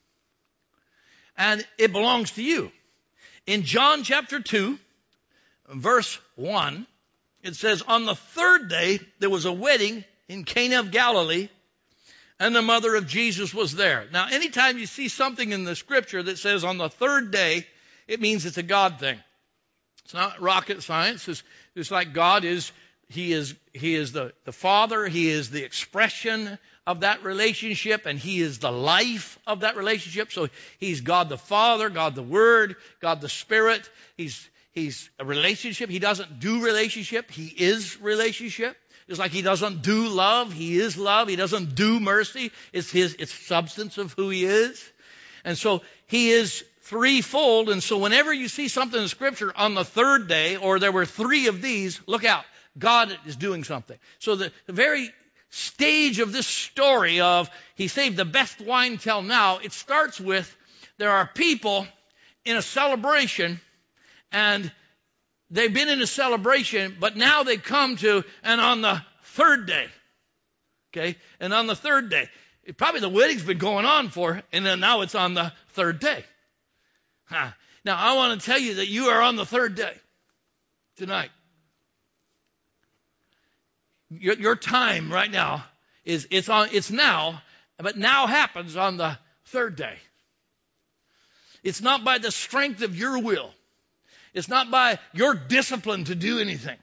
And it belongs to you. In John chapter two, verse one, it says, on the third day, there was a wedding in Cana of Galilee, and the mother of Jesus was there. Now, anytime you see something in the scripture that says on the third day, it means it's a God thing. It's not rocket science. It's, it's like God is, he is, he is the, the Father. He is the expression of that relationship, and he is the life of that relationship. So he's God the Father, God the Word, God the Spirit. He's He's a relationship. He doesn't do relationship. He is relationship. Just like he doesn't do love. He is love. He doesn't do mercy. It's his, it's substance of who he is. And so he is threefold. And so whenever you see something in Scripture on the third day, or there were three of these, look out. God is doing something. So the, the very stage of this story of he saved the best wine till now, it starts with there are people in a celebration, and they've been in a celebration, but now they come to, and on the third day, okay, and on the third day, it, probably the wedding's been going on for, and then now it's on the third day. Huh. Now, I want to tell you that you are on the third day tonight. Your, your time right now is, it's on, it's now, but now happens on the third day. It's not by the strength of your will. It's not by your discipline to do anything.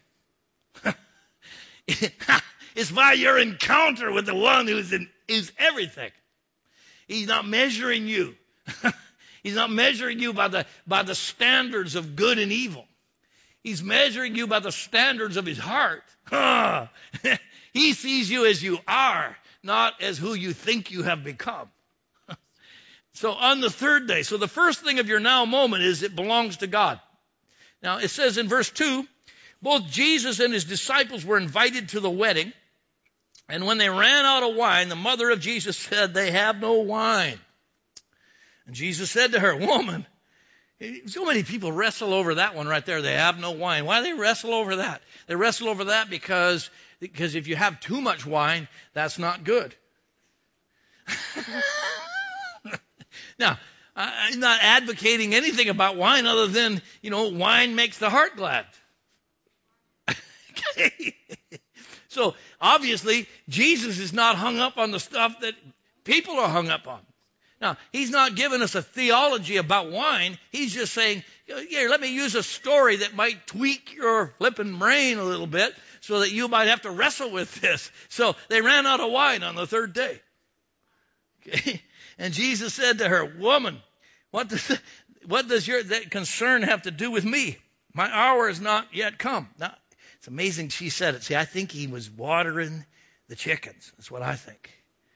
It's by your encounter with the one who's in, is everything. He's not measuring you. He's not measuring you by the, by the standards of good and evil. He's measuring you by the standards of his heart. He sees you as you are, not as who you think you have become. So on the third day, so the first thing of your now moment is it belongs to God. Now, it says in verse two, both Jesus and his disciples were invited to the wedding, and when they ran out of wine, the mother of Jesus said, they have no wine. And Jesus said to her, woman, so many people wrestle over that one right there. They have no wine. Why do they wrestle over that? They wrestle over that because, because if you have too much wine, that's not good. Now, I'm not advocating anything about wine other than, you know, wine makes the heart glad. Okay. So, obviously, Jesus is not hung up on the stuff that people are hung up on. Now, he's not giving us a theology about wine. He's just saying, here, let me use a story that might tweak your flipping brain a little bit so that you might have to wrestle with this. So, they ran out of wine on the third day. Okay. And Jesus said to her, woman, what does, what does your that concern have to do with me? My hour is not yet come. Now, it's amazing she said it. See, I think he was watering The chickens. That's what I think.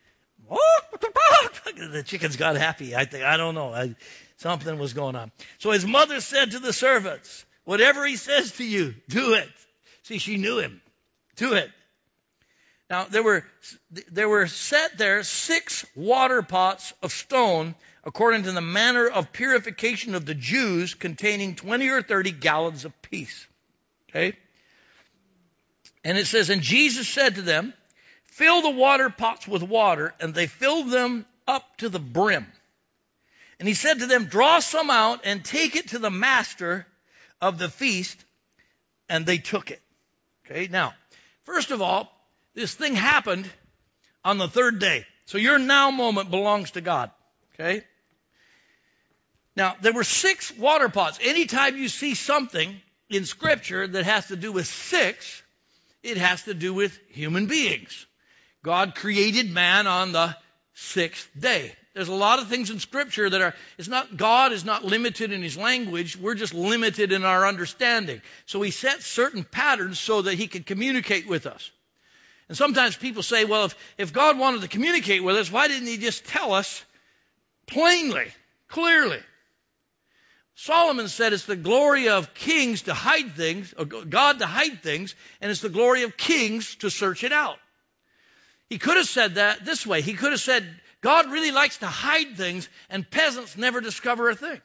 The chickens got happy. I think, I don't know. I, something was going on. So his mother said to the servants, whatever he says to you, do it. See, she knew him. Do it. Now, there were, there were set there six water pots of stone according to the manner of purification of the Jews, containing twenty or thirty gallons apiece. Okay? And it says, and Jesus said to them, fill the water pots with water, and they filled them up to the brim. And he said to them, draw some out and take it to the master of the feast, and they took it. Okay, now, first of all, this thing happened on the third day. So your now moment belongs to God. Okay? Now, there were six water pots. Anytime you see something in Scripture that has to do with six, it has to do with human beings. God created man on the sixth day. There's a lot of things in Scripture that are, it's not, God is not limited in His language. We're just limited in our understanding. So He set certain patterns so that He can communicate with us. And sometimes people say, well, if, if God wanted to communicate with us, why didn't He just tell us plainly, clearly? Solomon said it's the glory of kings to hide things, or God to hide things, and it's the glory of kings to search it out. He could have said that this way. He could have said, God really likes to hide things, and peasants never discover a thing.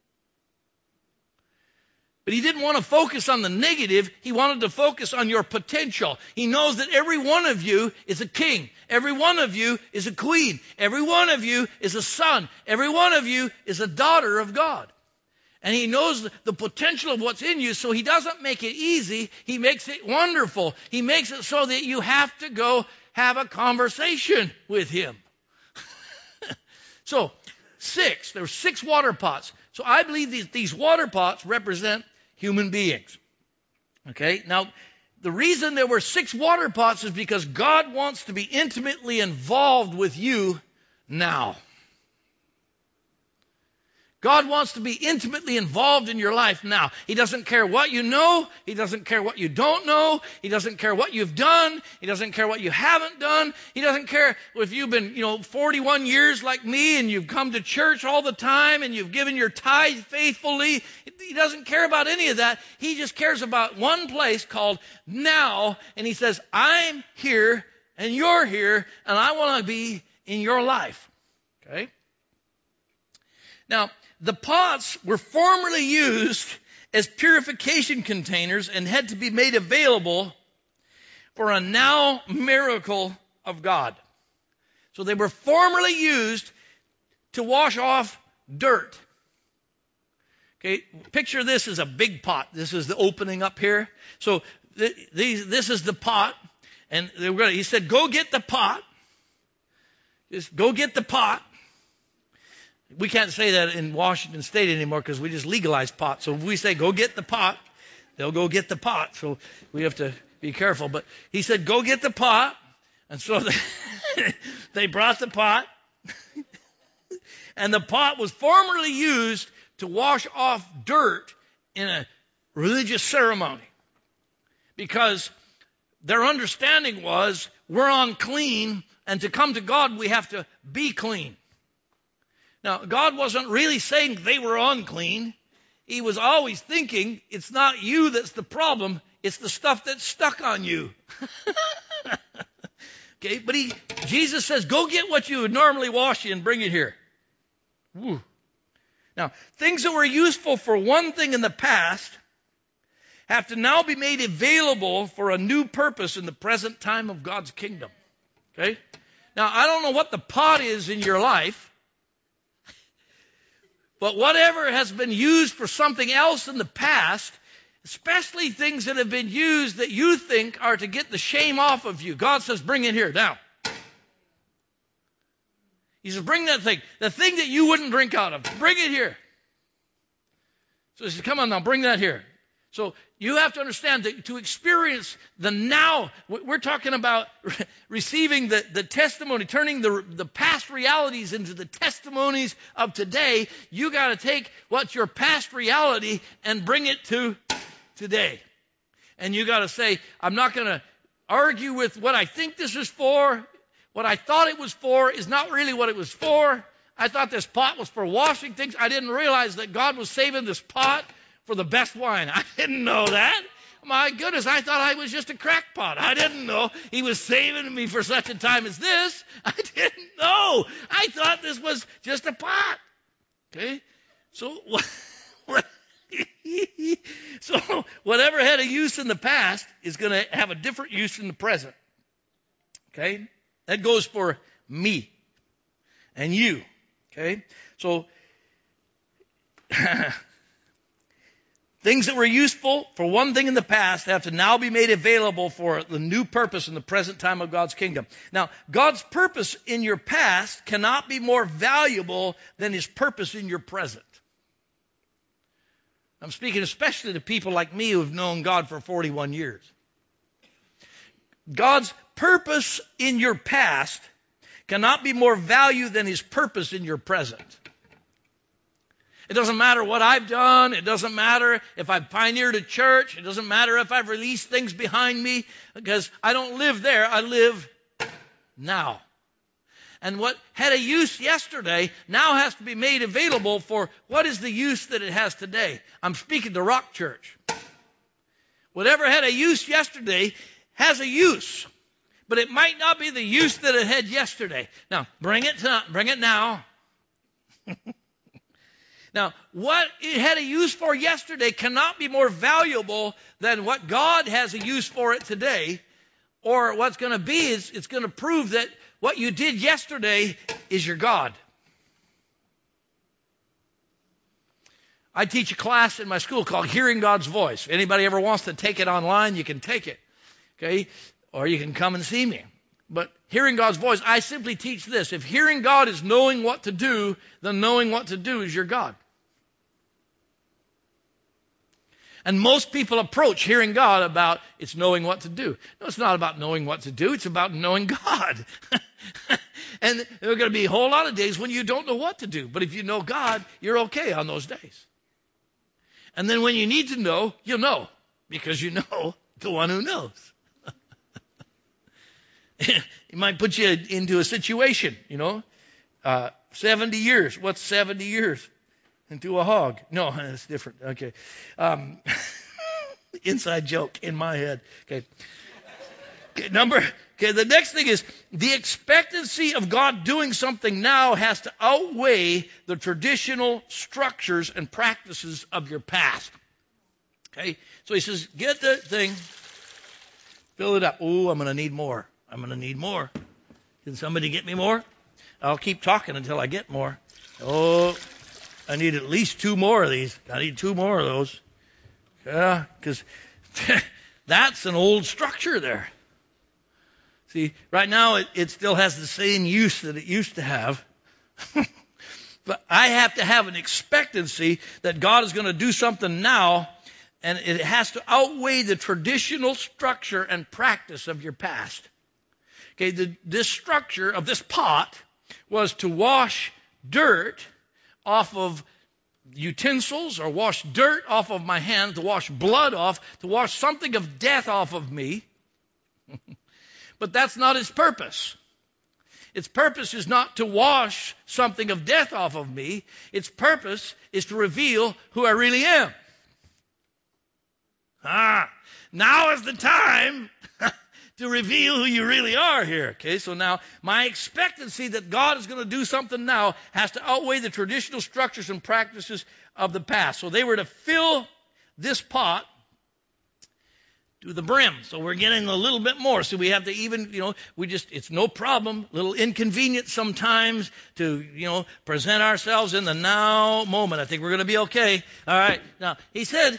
But He didn't want to focus on the negative. He wanted to focus on your potential. He knows that every one of you is a king. Every one of you is a queen. Every one of you is a son. Every one of you is a daughter of God. And He knows the potential of what's in you, so He doesn't make it easy. He makes it wonderful. He makes it so that you have to go have a conversation with Him. So, six. There were six water pots. So I believe these, these water pots represent human beings. Okay? Now, the reason there were six water pots is because God wants to be intimately involved with you now. God wants to be intimately involved in your life now. He doesn't care what you know. He doesn't care what you don't know. He doesn't care what you've done. He doesn't care what you haven't done. He doesn't care if you've been, you know, forty-one years like me and you've come to church all the time and you've given your tithe faithfully. He doesn't care about any of that. He just cares about one place called now. And He says, I'm here and you're here and I want to be in your life. Okay? Now, the pots were formerly used as purification containers and had to be made available for a now miracle of God. So they were formerly used to wash off dirt. Okay, picture this as a big pot. This is the opening up here. So th- these, this is the pot. And they were gonna, he said, go get the pot. Just go get the pot. We can't say that in Washington State anymore because we just legalized pot. So if we say, go get the pot, they'll go get the pot. So we have to be careful. But he said, go get the pot. And so they, they brought the pot. And the pot was formerly used to wash off dirt in a religious ceremony. Because their understanding was, we're unclean, and to come to God, we have to be clean. Now, God wasn't really saying they were unclean. He was always thinking, it's not you that's the problem, it's the stuff that's stuck on you. Okay, but he, Jesus says, go get what you would normally wash in and bring it here. Woo. Now, things that were useful for one thing in the past have to now be made available for a new purpose in the present time of God's kingdom. Okay? Now, I don't know what the pot is in your life, but whatever has been used for something else in the past, especially things that have been used that you think are to get the shame off of you, God says, bring it here now. He says, bring that thing. The thing that you wouldn't drink out of, bring it here. So he says, come on now, bring that here. So you have to understand that to experience the now, we're talking about receiving the, the testimony, turning the, the past realities into the testimonies of today. You got to take what's your past reality and bring it to today. And you got to say, I'm not going to argue with what I think this is for. What I thought it was for is not really what it was for. I thought this pot was for washing things. I didn't realize that God was saving this pot for the best wine. I didn't know that. My goodness, I thought I was just a crackpot. I didn't know He was saving me for such a time as this. I didn't know. I thought this was just a pot. Okay? So, so whatever had a use in the past is going to have a different use in the present. Okay? That goes for me and you. Okay? So, things that were useful for one thing in the past have to now be made available for the new purpose in the present time of God's kingdom. Now, God's purpose in your past cannot be more valuable than His purpose in your present. I'm speaking especially to people like me who have known God for forty-one years. God's purpose in your past cannot be more value than His purpose in your present. It doesn't matter what I've done. It doesn't matter if I've pioneered a church. It doesn't matter if I've released things behind me, because I don't live there. I live now. And what had a use yesterday now has to be made available for what is the use that it has today. I'm speaking to Rock Church. Whatever had a use yesterday has a use, but it might not be the use that it had yesterday. Now, bring it to, bring it now. Now, what it had a use for yesterday cannot be more valuable than what God has a use for it today. Or what's going to be is it's going to prove that what you did yesterday is your God. I teach a class in my school called Hearing God's Voice. If anybody ever wants to take it online, you can take it. Okay? Or you can come and see me. But hearing God's voice, I simply teach this. If hearing God is knowing what to do, then knowing what to do is your God. And most people approach hearing God about it's knowing what to do. No, it's not about knowing what to do. It's about knowing God. And there are going to be a whole lot of days when you don't know what to do. But if you know God, you're okay on those days. And then when you need to know, you'll know. Because you know the one who knows. It might put you into a situation, you know. Uh, seventy years. What's seventy years? Into a hog. No, it's different. Okay. Um, inside joke in my head. Okay. Okay, number, okay, the next thing is the expectancy of God doing something now has to outweigh the traditional structures and practices of your past. Okay. So he says, get the thing, fill it up. Ooh, I'm going to need more. I'm going to need more. Can somebody get me more? I'll keep talking until I get more. Oh, I need at least two more of these. I need two more of those. Yeah, because that's an old structure there. See, right now it, it still has the same use that it used to have. But I have to have an expectancy that God is going to do something now, and it has to outweigh the traditional structure and practice of your past. Okay, the, this structure of this pot was to wash dirt off of utensils, or wash dirt off of my hands, to wash blood off, to wash something of death off of me. But that's not its purpose. Its purpose is not to wash something of death off of me. Its purpose is to reveal who I really am. Ah, now is the time to reveal who you really are here. Okay, so now my expectancy that God is going to do something now has to outweigh the traditional structures and practices of the past. So they were to fill this pot to the brim. So we're getting a little bit more. So we have to even, you know, we just, it's no problem, a little inconvenient sometimes to, you know, present ourselves in the now moment. I think we're going to be okay. All right. Now, he said,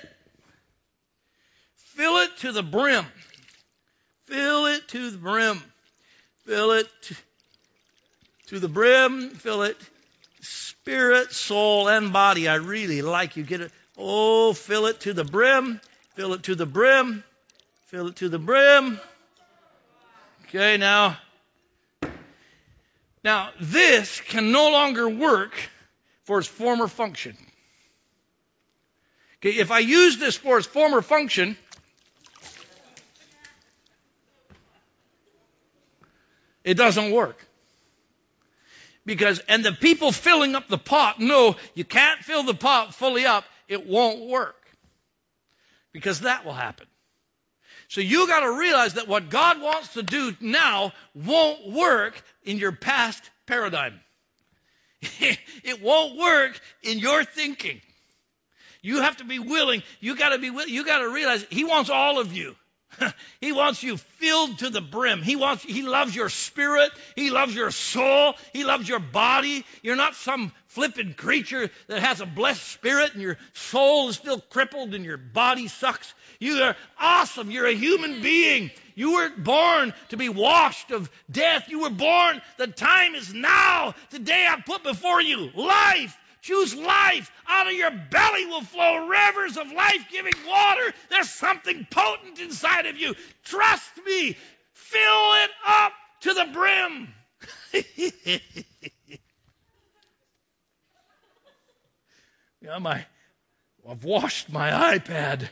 fill it to the brim. Fill it to the brim. Fill it to, to the brim. Fill it spirit, soul, and body. I really like you. Get it. Oh, fill it to the brim. Fill it to the brim. Fill it to the brim. Okay, now. Now, this can no longer work for its former function. Okay, if I use this for its former function, It doesn't work. Because, and the people filling up the pot know you can't fill the pot fully up. It won't work. Because that will happen. So you got to realize that what God wants to do now won't work in your past paradigm. It won't work in your thinking. You have to be willing. You got to be willing. You got to realize He wants all of you. He wants you filled to the brim. He wants, He loves your spirit. He loves your soul. He loves your body. You're not some flippant creature that has a blessed spirit and your soul is still crippled and your body sucks. You are awesome. You're a human being. You weren't born to be washed of death. You were born. The time is now. Today I put before you life. Choose life. Out of your belly will flow rivers of life-giving water. There's something potent inside of you. Trust me. Fill it up to the brim. Yeah, my, I've washed my iPad.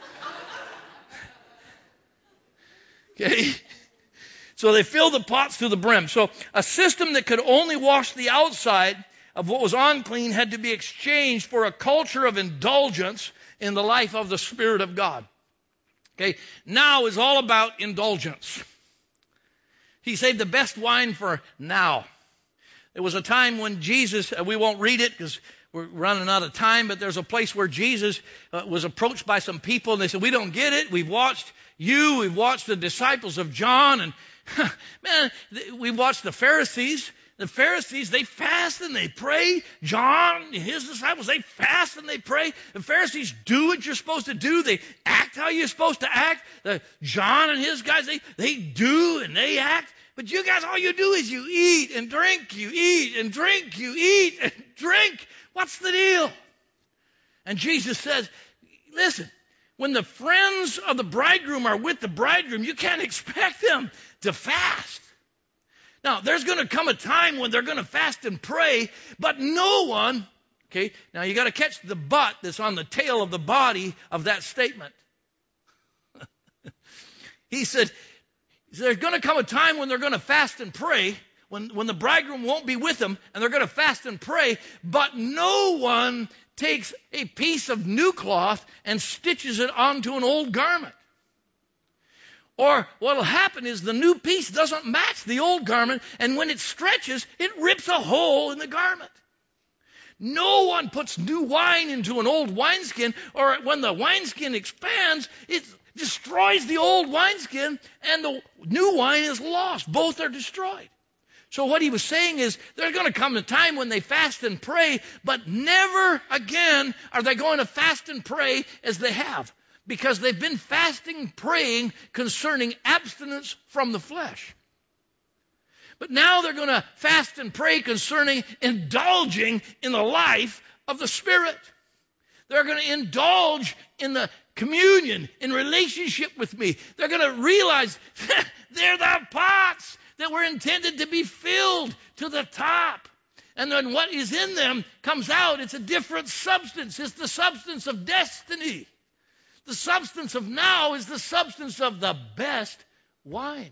Okay? So they filled the pots to the brim. So a system that could only wash the outside of what was unclean had to be exchanged for a culture of indulgence in the life of the Spirit of God. Okay, now is all about indulgence. He saved the best wine for now. There was a time when Jesus, we won't read it because we're running out of time, but there's a place where Jesus uh, was approached by some people and they said, we don't get it. We've watched you. We've watched the disciples of John and man, we watched the Pharisees. The Pharisees, they fast and they pray. John and his disciples, they fast and they pray. The Pharisees do what you're supposed to do. They act how you're supposed to act. The John and his guys, they, they do and they act. But you guys, all you do is you eat and drink. You eat and drink. You eat and drink. What's the deal? And Jesus says, listen, when the friends of the bridegroom are with the bridegroom, you can't expect them to fast. Now, there's going to come a time when they're going to fast and pray, but no one, okay, now you got to catch the but that's on the tail of the body of that statement. He said, there's going to come a time when they're going to fast and pray, when, when the bridegroom won't be with them, and they're going to fast and pray, but no one takes a piece of new cloth and stitches it onto an old garment. Or what will happen is the new piece doesn't match the old garment, and when it stretches, it rips a hole in the garment. No one puts new wine into an old wineskin, or when the wineskin expands, it destroys the old wineskin, and the new wine is lost. Both are destroyed. So what he was saying is there's going to come a time when they fast and pray, but never again are they going to fast and pray as they have. Because they've been fasting, praying concerning abstinence from the flesh. But now they're going to fast and pray concerning indulging in the life of the Spirit. They're going to indulge in the communion, in relationship with me. They're going to realize they're the pots that were intended to be filled to the top. And then what is in them comes out. It's a different substance. It's the substance of destiny. The substance of now is the substance of the best wine.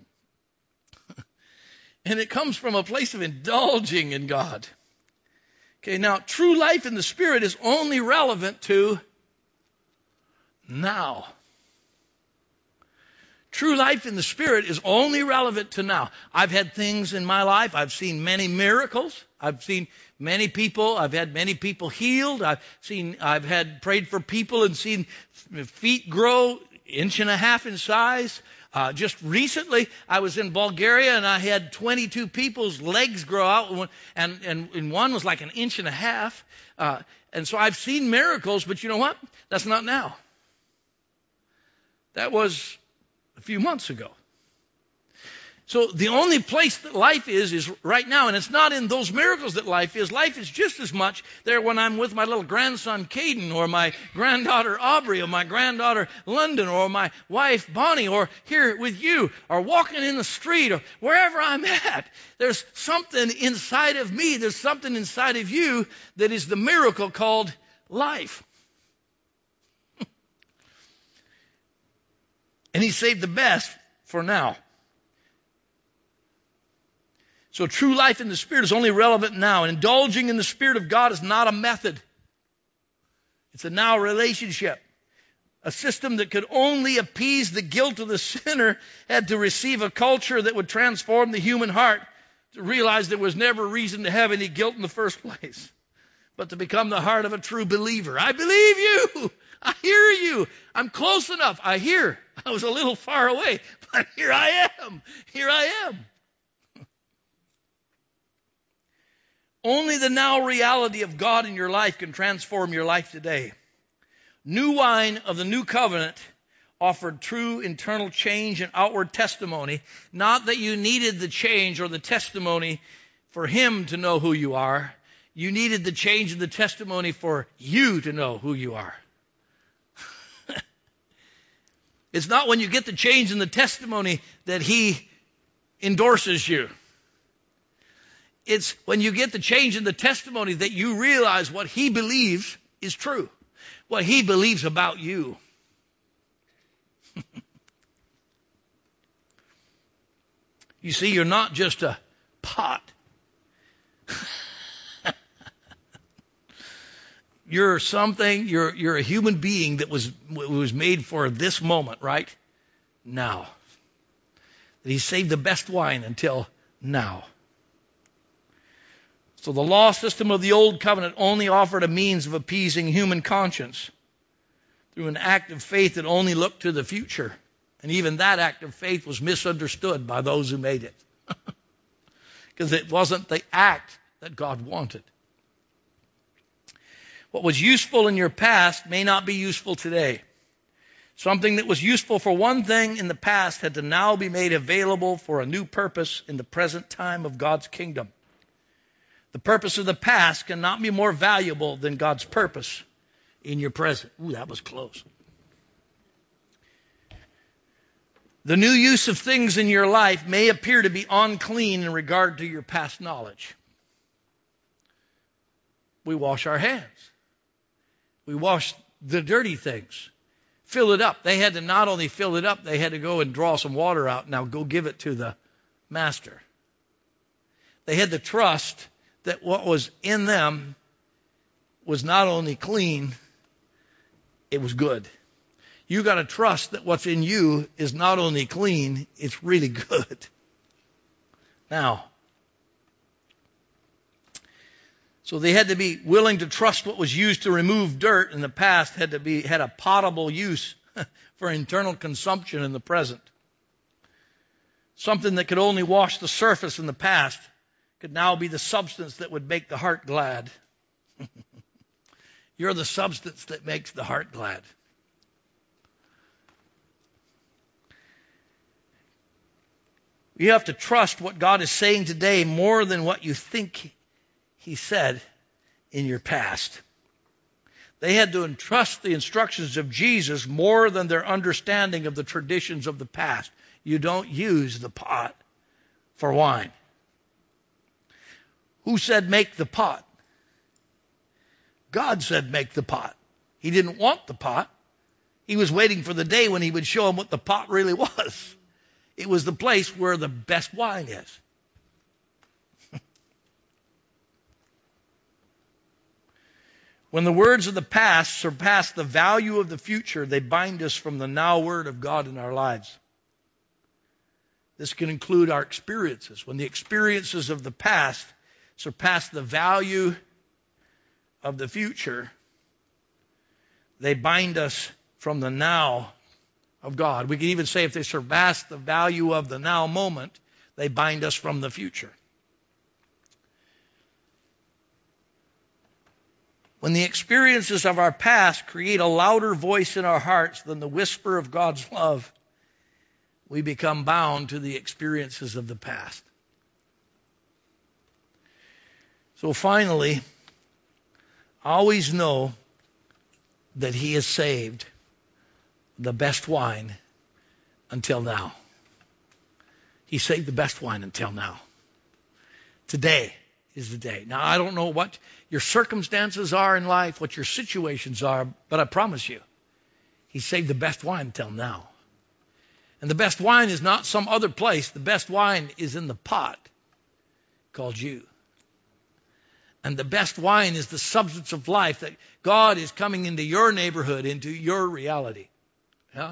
And it comes from a place of indulging in God. Okay, now true life in the Spirit is only relevant to now. True life in the Spirit is only relevant to now. I've had things in my life. I've seen many miracles. I've seen many people. I've had many people healed. I've seen, I've had prayed for people and seen feet grow inch and a half in size. Uh, just recently, I was in Bulgaria and I had twenty-two people's legs grow out, and, and, and one was like an inch and a half. Uh, and so I've seen miracles, but you know what? That's not now. That was a few months ago. So the only place that life is, is right now. And it's not in those miracles that life is. Life is just as much there when I'm with my little grandson, Caden, or my granddaughter, Aubrey, or my granddaughter, London, or my wife, Bonnie, or here with you, or walking in the street, or wherever I'm at. There's something inside of me. There's something inside of you that is the miracle called life. And he saved the best for now. So true life in the Spirit is only relevant now. And indulging in the Spirit of God is not a method. It's a now relationship. A system that could only appease the guilt of the sinner had to receive a culture that would transform the human heart to realize there was never reason to have any guilt in the first place, but to become the heart of a true believer. I believe you. I hear you. I'm close enough. I hear. I was a little far away, but here I am. Here I am. Only the now reality of God in your life can transform your life today. New wine of the new covenant offered true internal change and outward testimony. Not that you needed the change or the testimony for Him to know who you are. You needed the change and the testimony for you to know who you are. It's not when you get the change and the testimony that He endorses you. It's when you get the change in the testimony that you realize what He believes is true. What He believes about you. You see, you're not just a pot. You're something, you're, you're a human being that was, was made for this moment, right? Now. That He saved the best wine until now. So the law system of the old covenant only offered a means of appeasing human conscience through an act of faith that only looked to the future. And even that act of faith was misunderstood by those who made it. Because it wasn't the act that God wanted. What was useful in your past may not be useful today. Something that was useful for one thing in the past had to now be made available for a new purpose in the present time of God's kingdom. The purpose of the past cannot be more valuable than God's purpose in your present. Ooh, that was close. The new use of things in your life may appear to be unclean in regard to your past knowledge. We wash our hands. We wash the dirty things. Fill it up. They had to not only fill it up, they had to go and draw some water out. Now go give it to the master. They had to trust that what was in them was not only clean, it was good. You got to trust that what's in you is not only clean, it's really good. Now, so they had to be willing to trust what was used to remove dirt in the past had to be had a potable use for internal consumption in the present. Something that could only wash the surface in the past could now be the substance that would make the heart glad. You're the substance that makes the heart glad. You have to trust what God is saying today more than what you think He said in your past. They had to entrust the instructions of Jesus more than their understanding of the traditions of the past. You don't use the pot for wine. Who said make the pot? God said make the pot. He didn't want the pot. He was waiting for the day when He would show him what the pot really was. It was the place where the best wine is. When the words of the past surpass the value of the future, they bind us from the now word of God in our lives. This can include our experiences. When the experiences of the past surpass the value of the future, they bind us from the now of God. We can even say if they surpass the value of the now moment, they bind us from the future. When the experiences of our past create a louder voice in our hearts than the whisper of God's love, we become bound to the experiences of the past. So finally, always know that He has saved the best wine until now. He saved the best wine until now. Today is the day. Now, I don't know what your circumstances are in life, what your situations are, but I promise you, He saved the best wine until now. And the best wine is not some other place. The best wine is in the pot. called you. And the best wine is the substance of life, that God is coming into your neighborhood, into your reality. Yeah?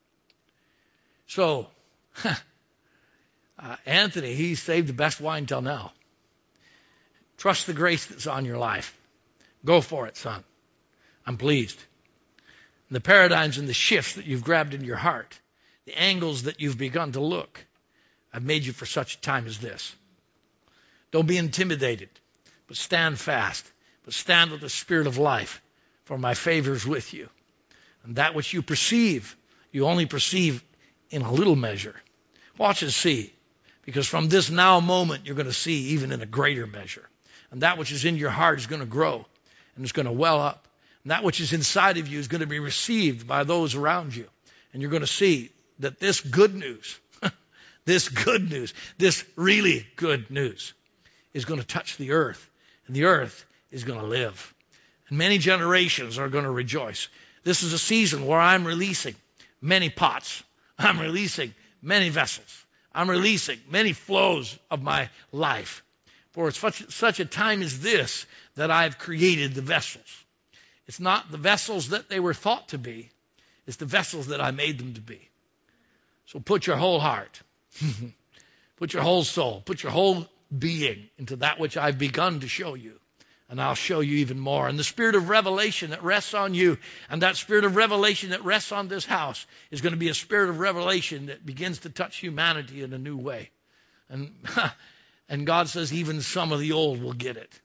So, uh, Anthony, he saved the best wine till now. Trust the grace that's on your life. Go for it, son. I'm pleased. And the paradigms and the shifts that you've grabbed in your heart, the angles that you've begun to look, I've made you for such a time as this. Don't be intimidated, but stand fast. But stand with the Spirit of life, for my favor is with you. And that which you perceive, you only perceive in a little measure. Watch and see, because from this now moment, you're going to see even in a greater measure. And that which is in your heart is going to grow, and it's going to well up. And that which is inside of you is going to be received by those around you. And you're going to see that this good news, this good news, this really good news is going to touch the earth. And the earth is going to live. And many generations are going to rejoice. This is a season where I'm releasing many pots. I'm releasing many vessels. I'm releasing many flows of my life. For it's such, such a time as this that I've created the vessels. It's not the vessels that they were thought to be. It's the vessels that I made them to be. So put your whole heart, put your whole soul, put your whole being into that which I've begun to show you. And I'll show you even more. And the spirit of revelation that rests on you, and that spirit of revelation that rests on this house, is going to be a spirit of revelation that begins to touch humanity in a new way. And, and God says even some of the old will get it.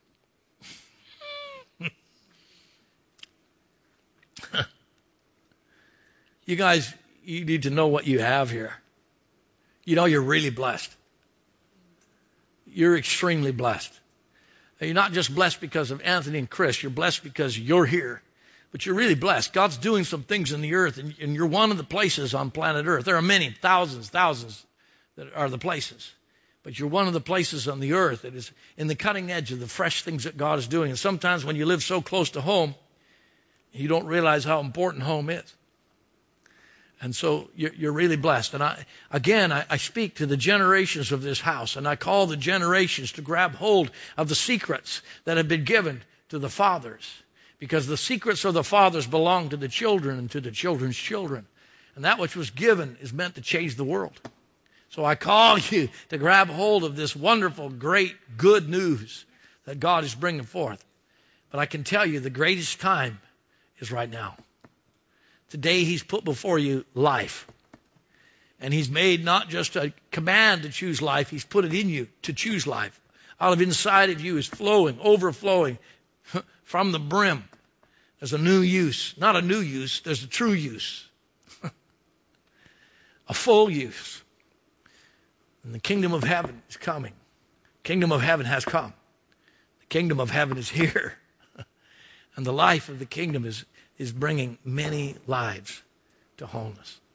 You guys, you need to know what you have here. You know you're really blessed. You're extremely blessed. You're not just blessed because of Anthony and Chris. You're blessed because you're here. But you're really blessed. God's doing some things in the earth, and, and you're one of the places on planet Earth. There are many, thousands, thousands that are the places. But you're one of the places on the earth that is in the cutting edge of the fresh things that God is doing. And sometimes when you live so close to home, you don't realize how important home is. And so you're, you're really blessed. And I, again, I, I speak to the generations of this house, and I call the generations to grab hold of the secrets that have been given to the fathers, because the secrets of the fathers belong to the children and to the children's children. And that which was given is meant to change the world. So I call you to grab hold of this wonderful, great, good news that God is bringing forth. But I can tell you the greatest time is right now. Today he's put before you life. And he's made not just a command to choose life, he's put it in you to choose life. Out of inside of you is flowing, overflowing from the brim. There's a new use. Not a new use, there's a true use. A full use. And the kingdom of heaven is coming. The kingdom of heaven has come. The kingdom of heaven is here. And the life of the kingdom is is bringing many lives to wholeness.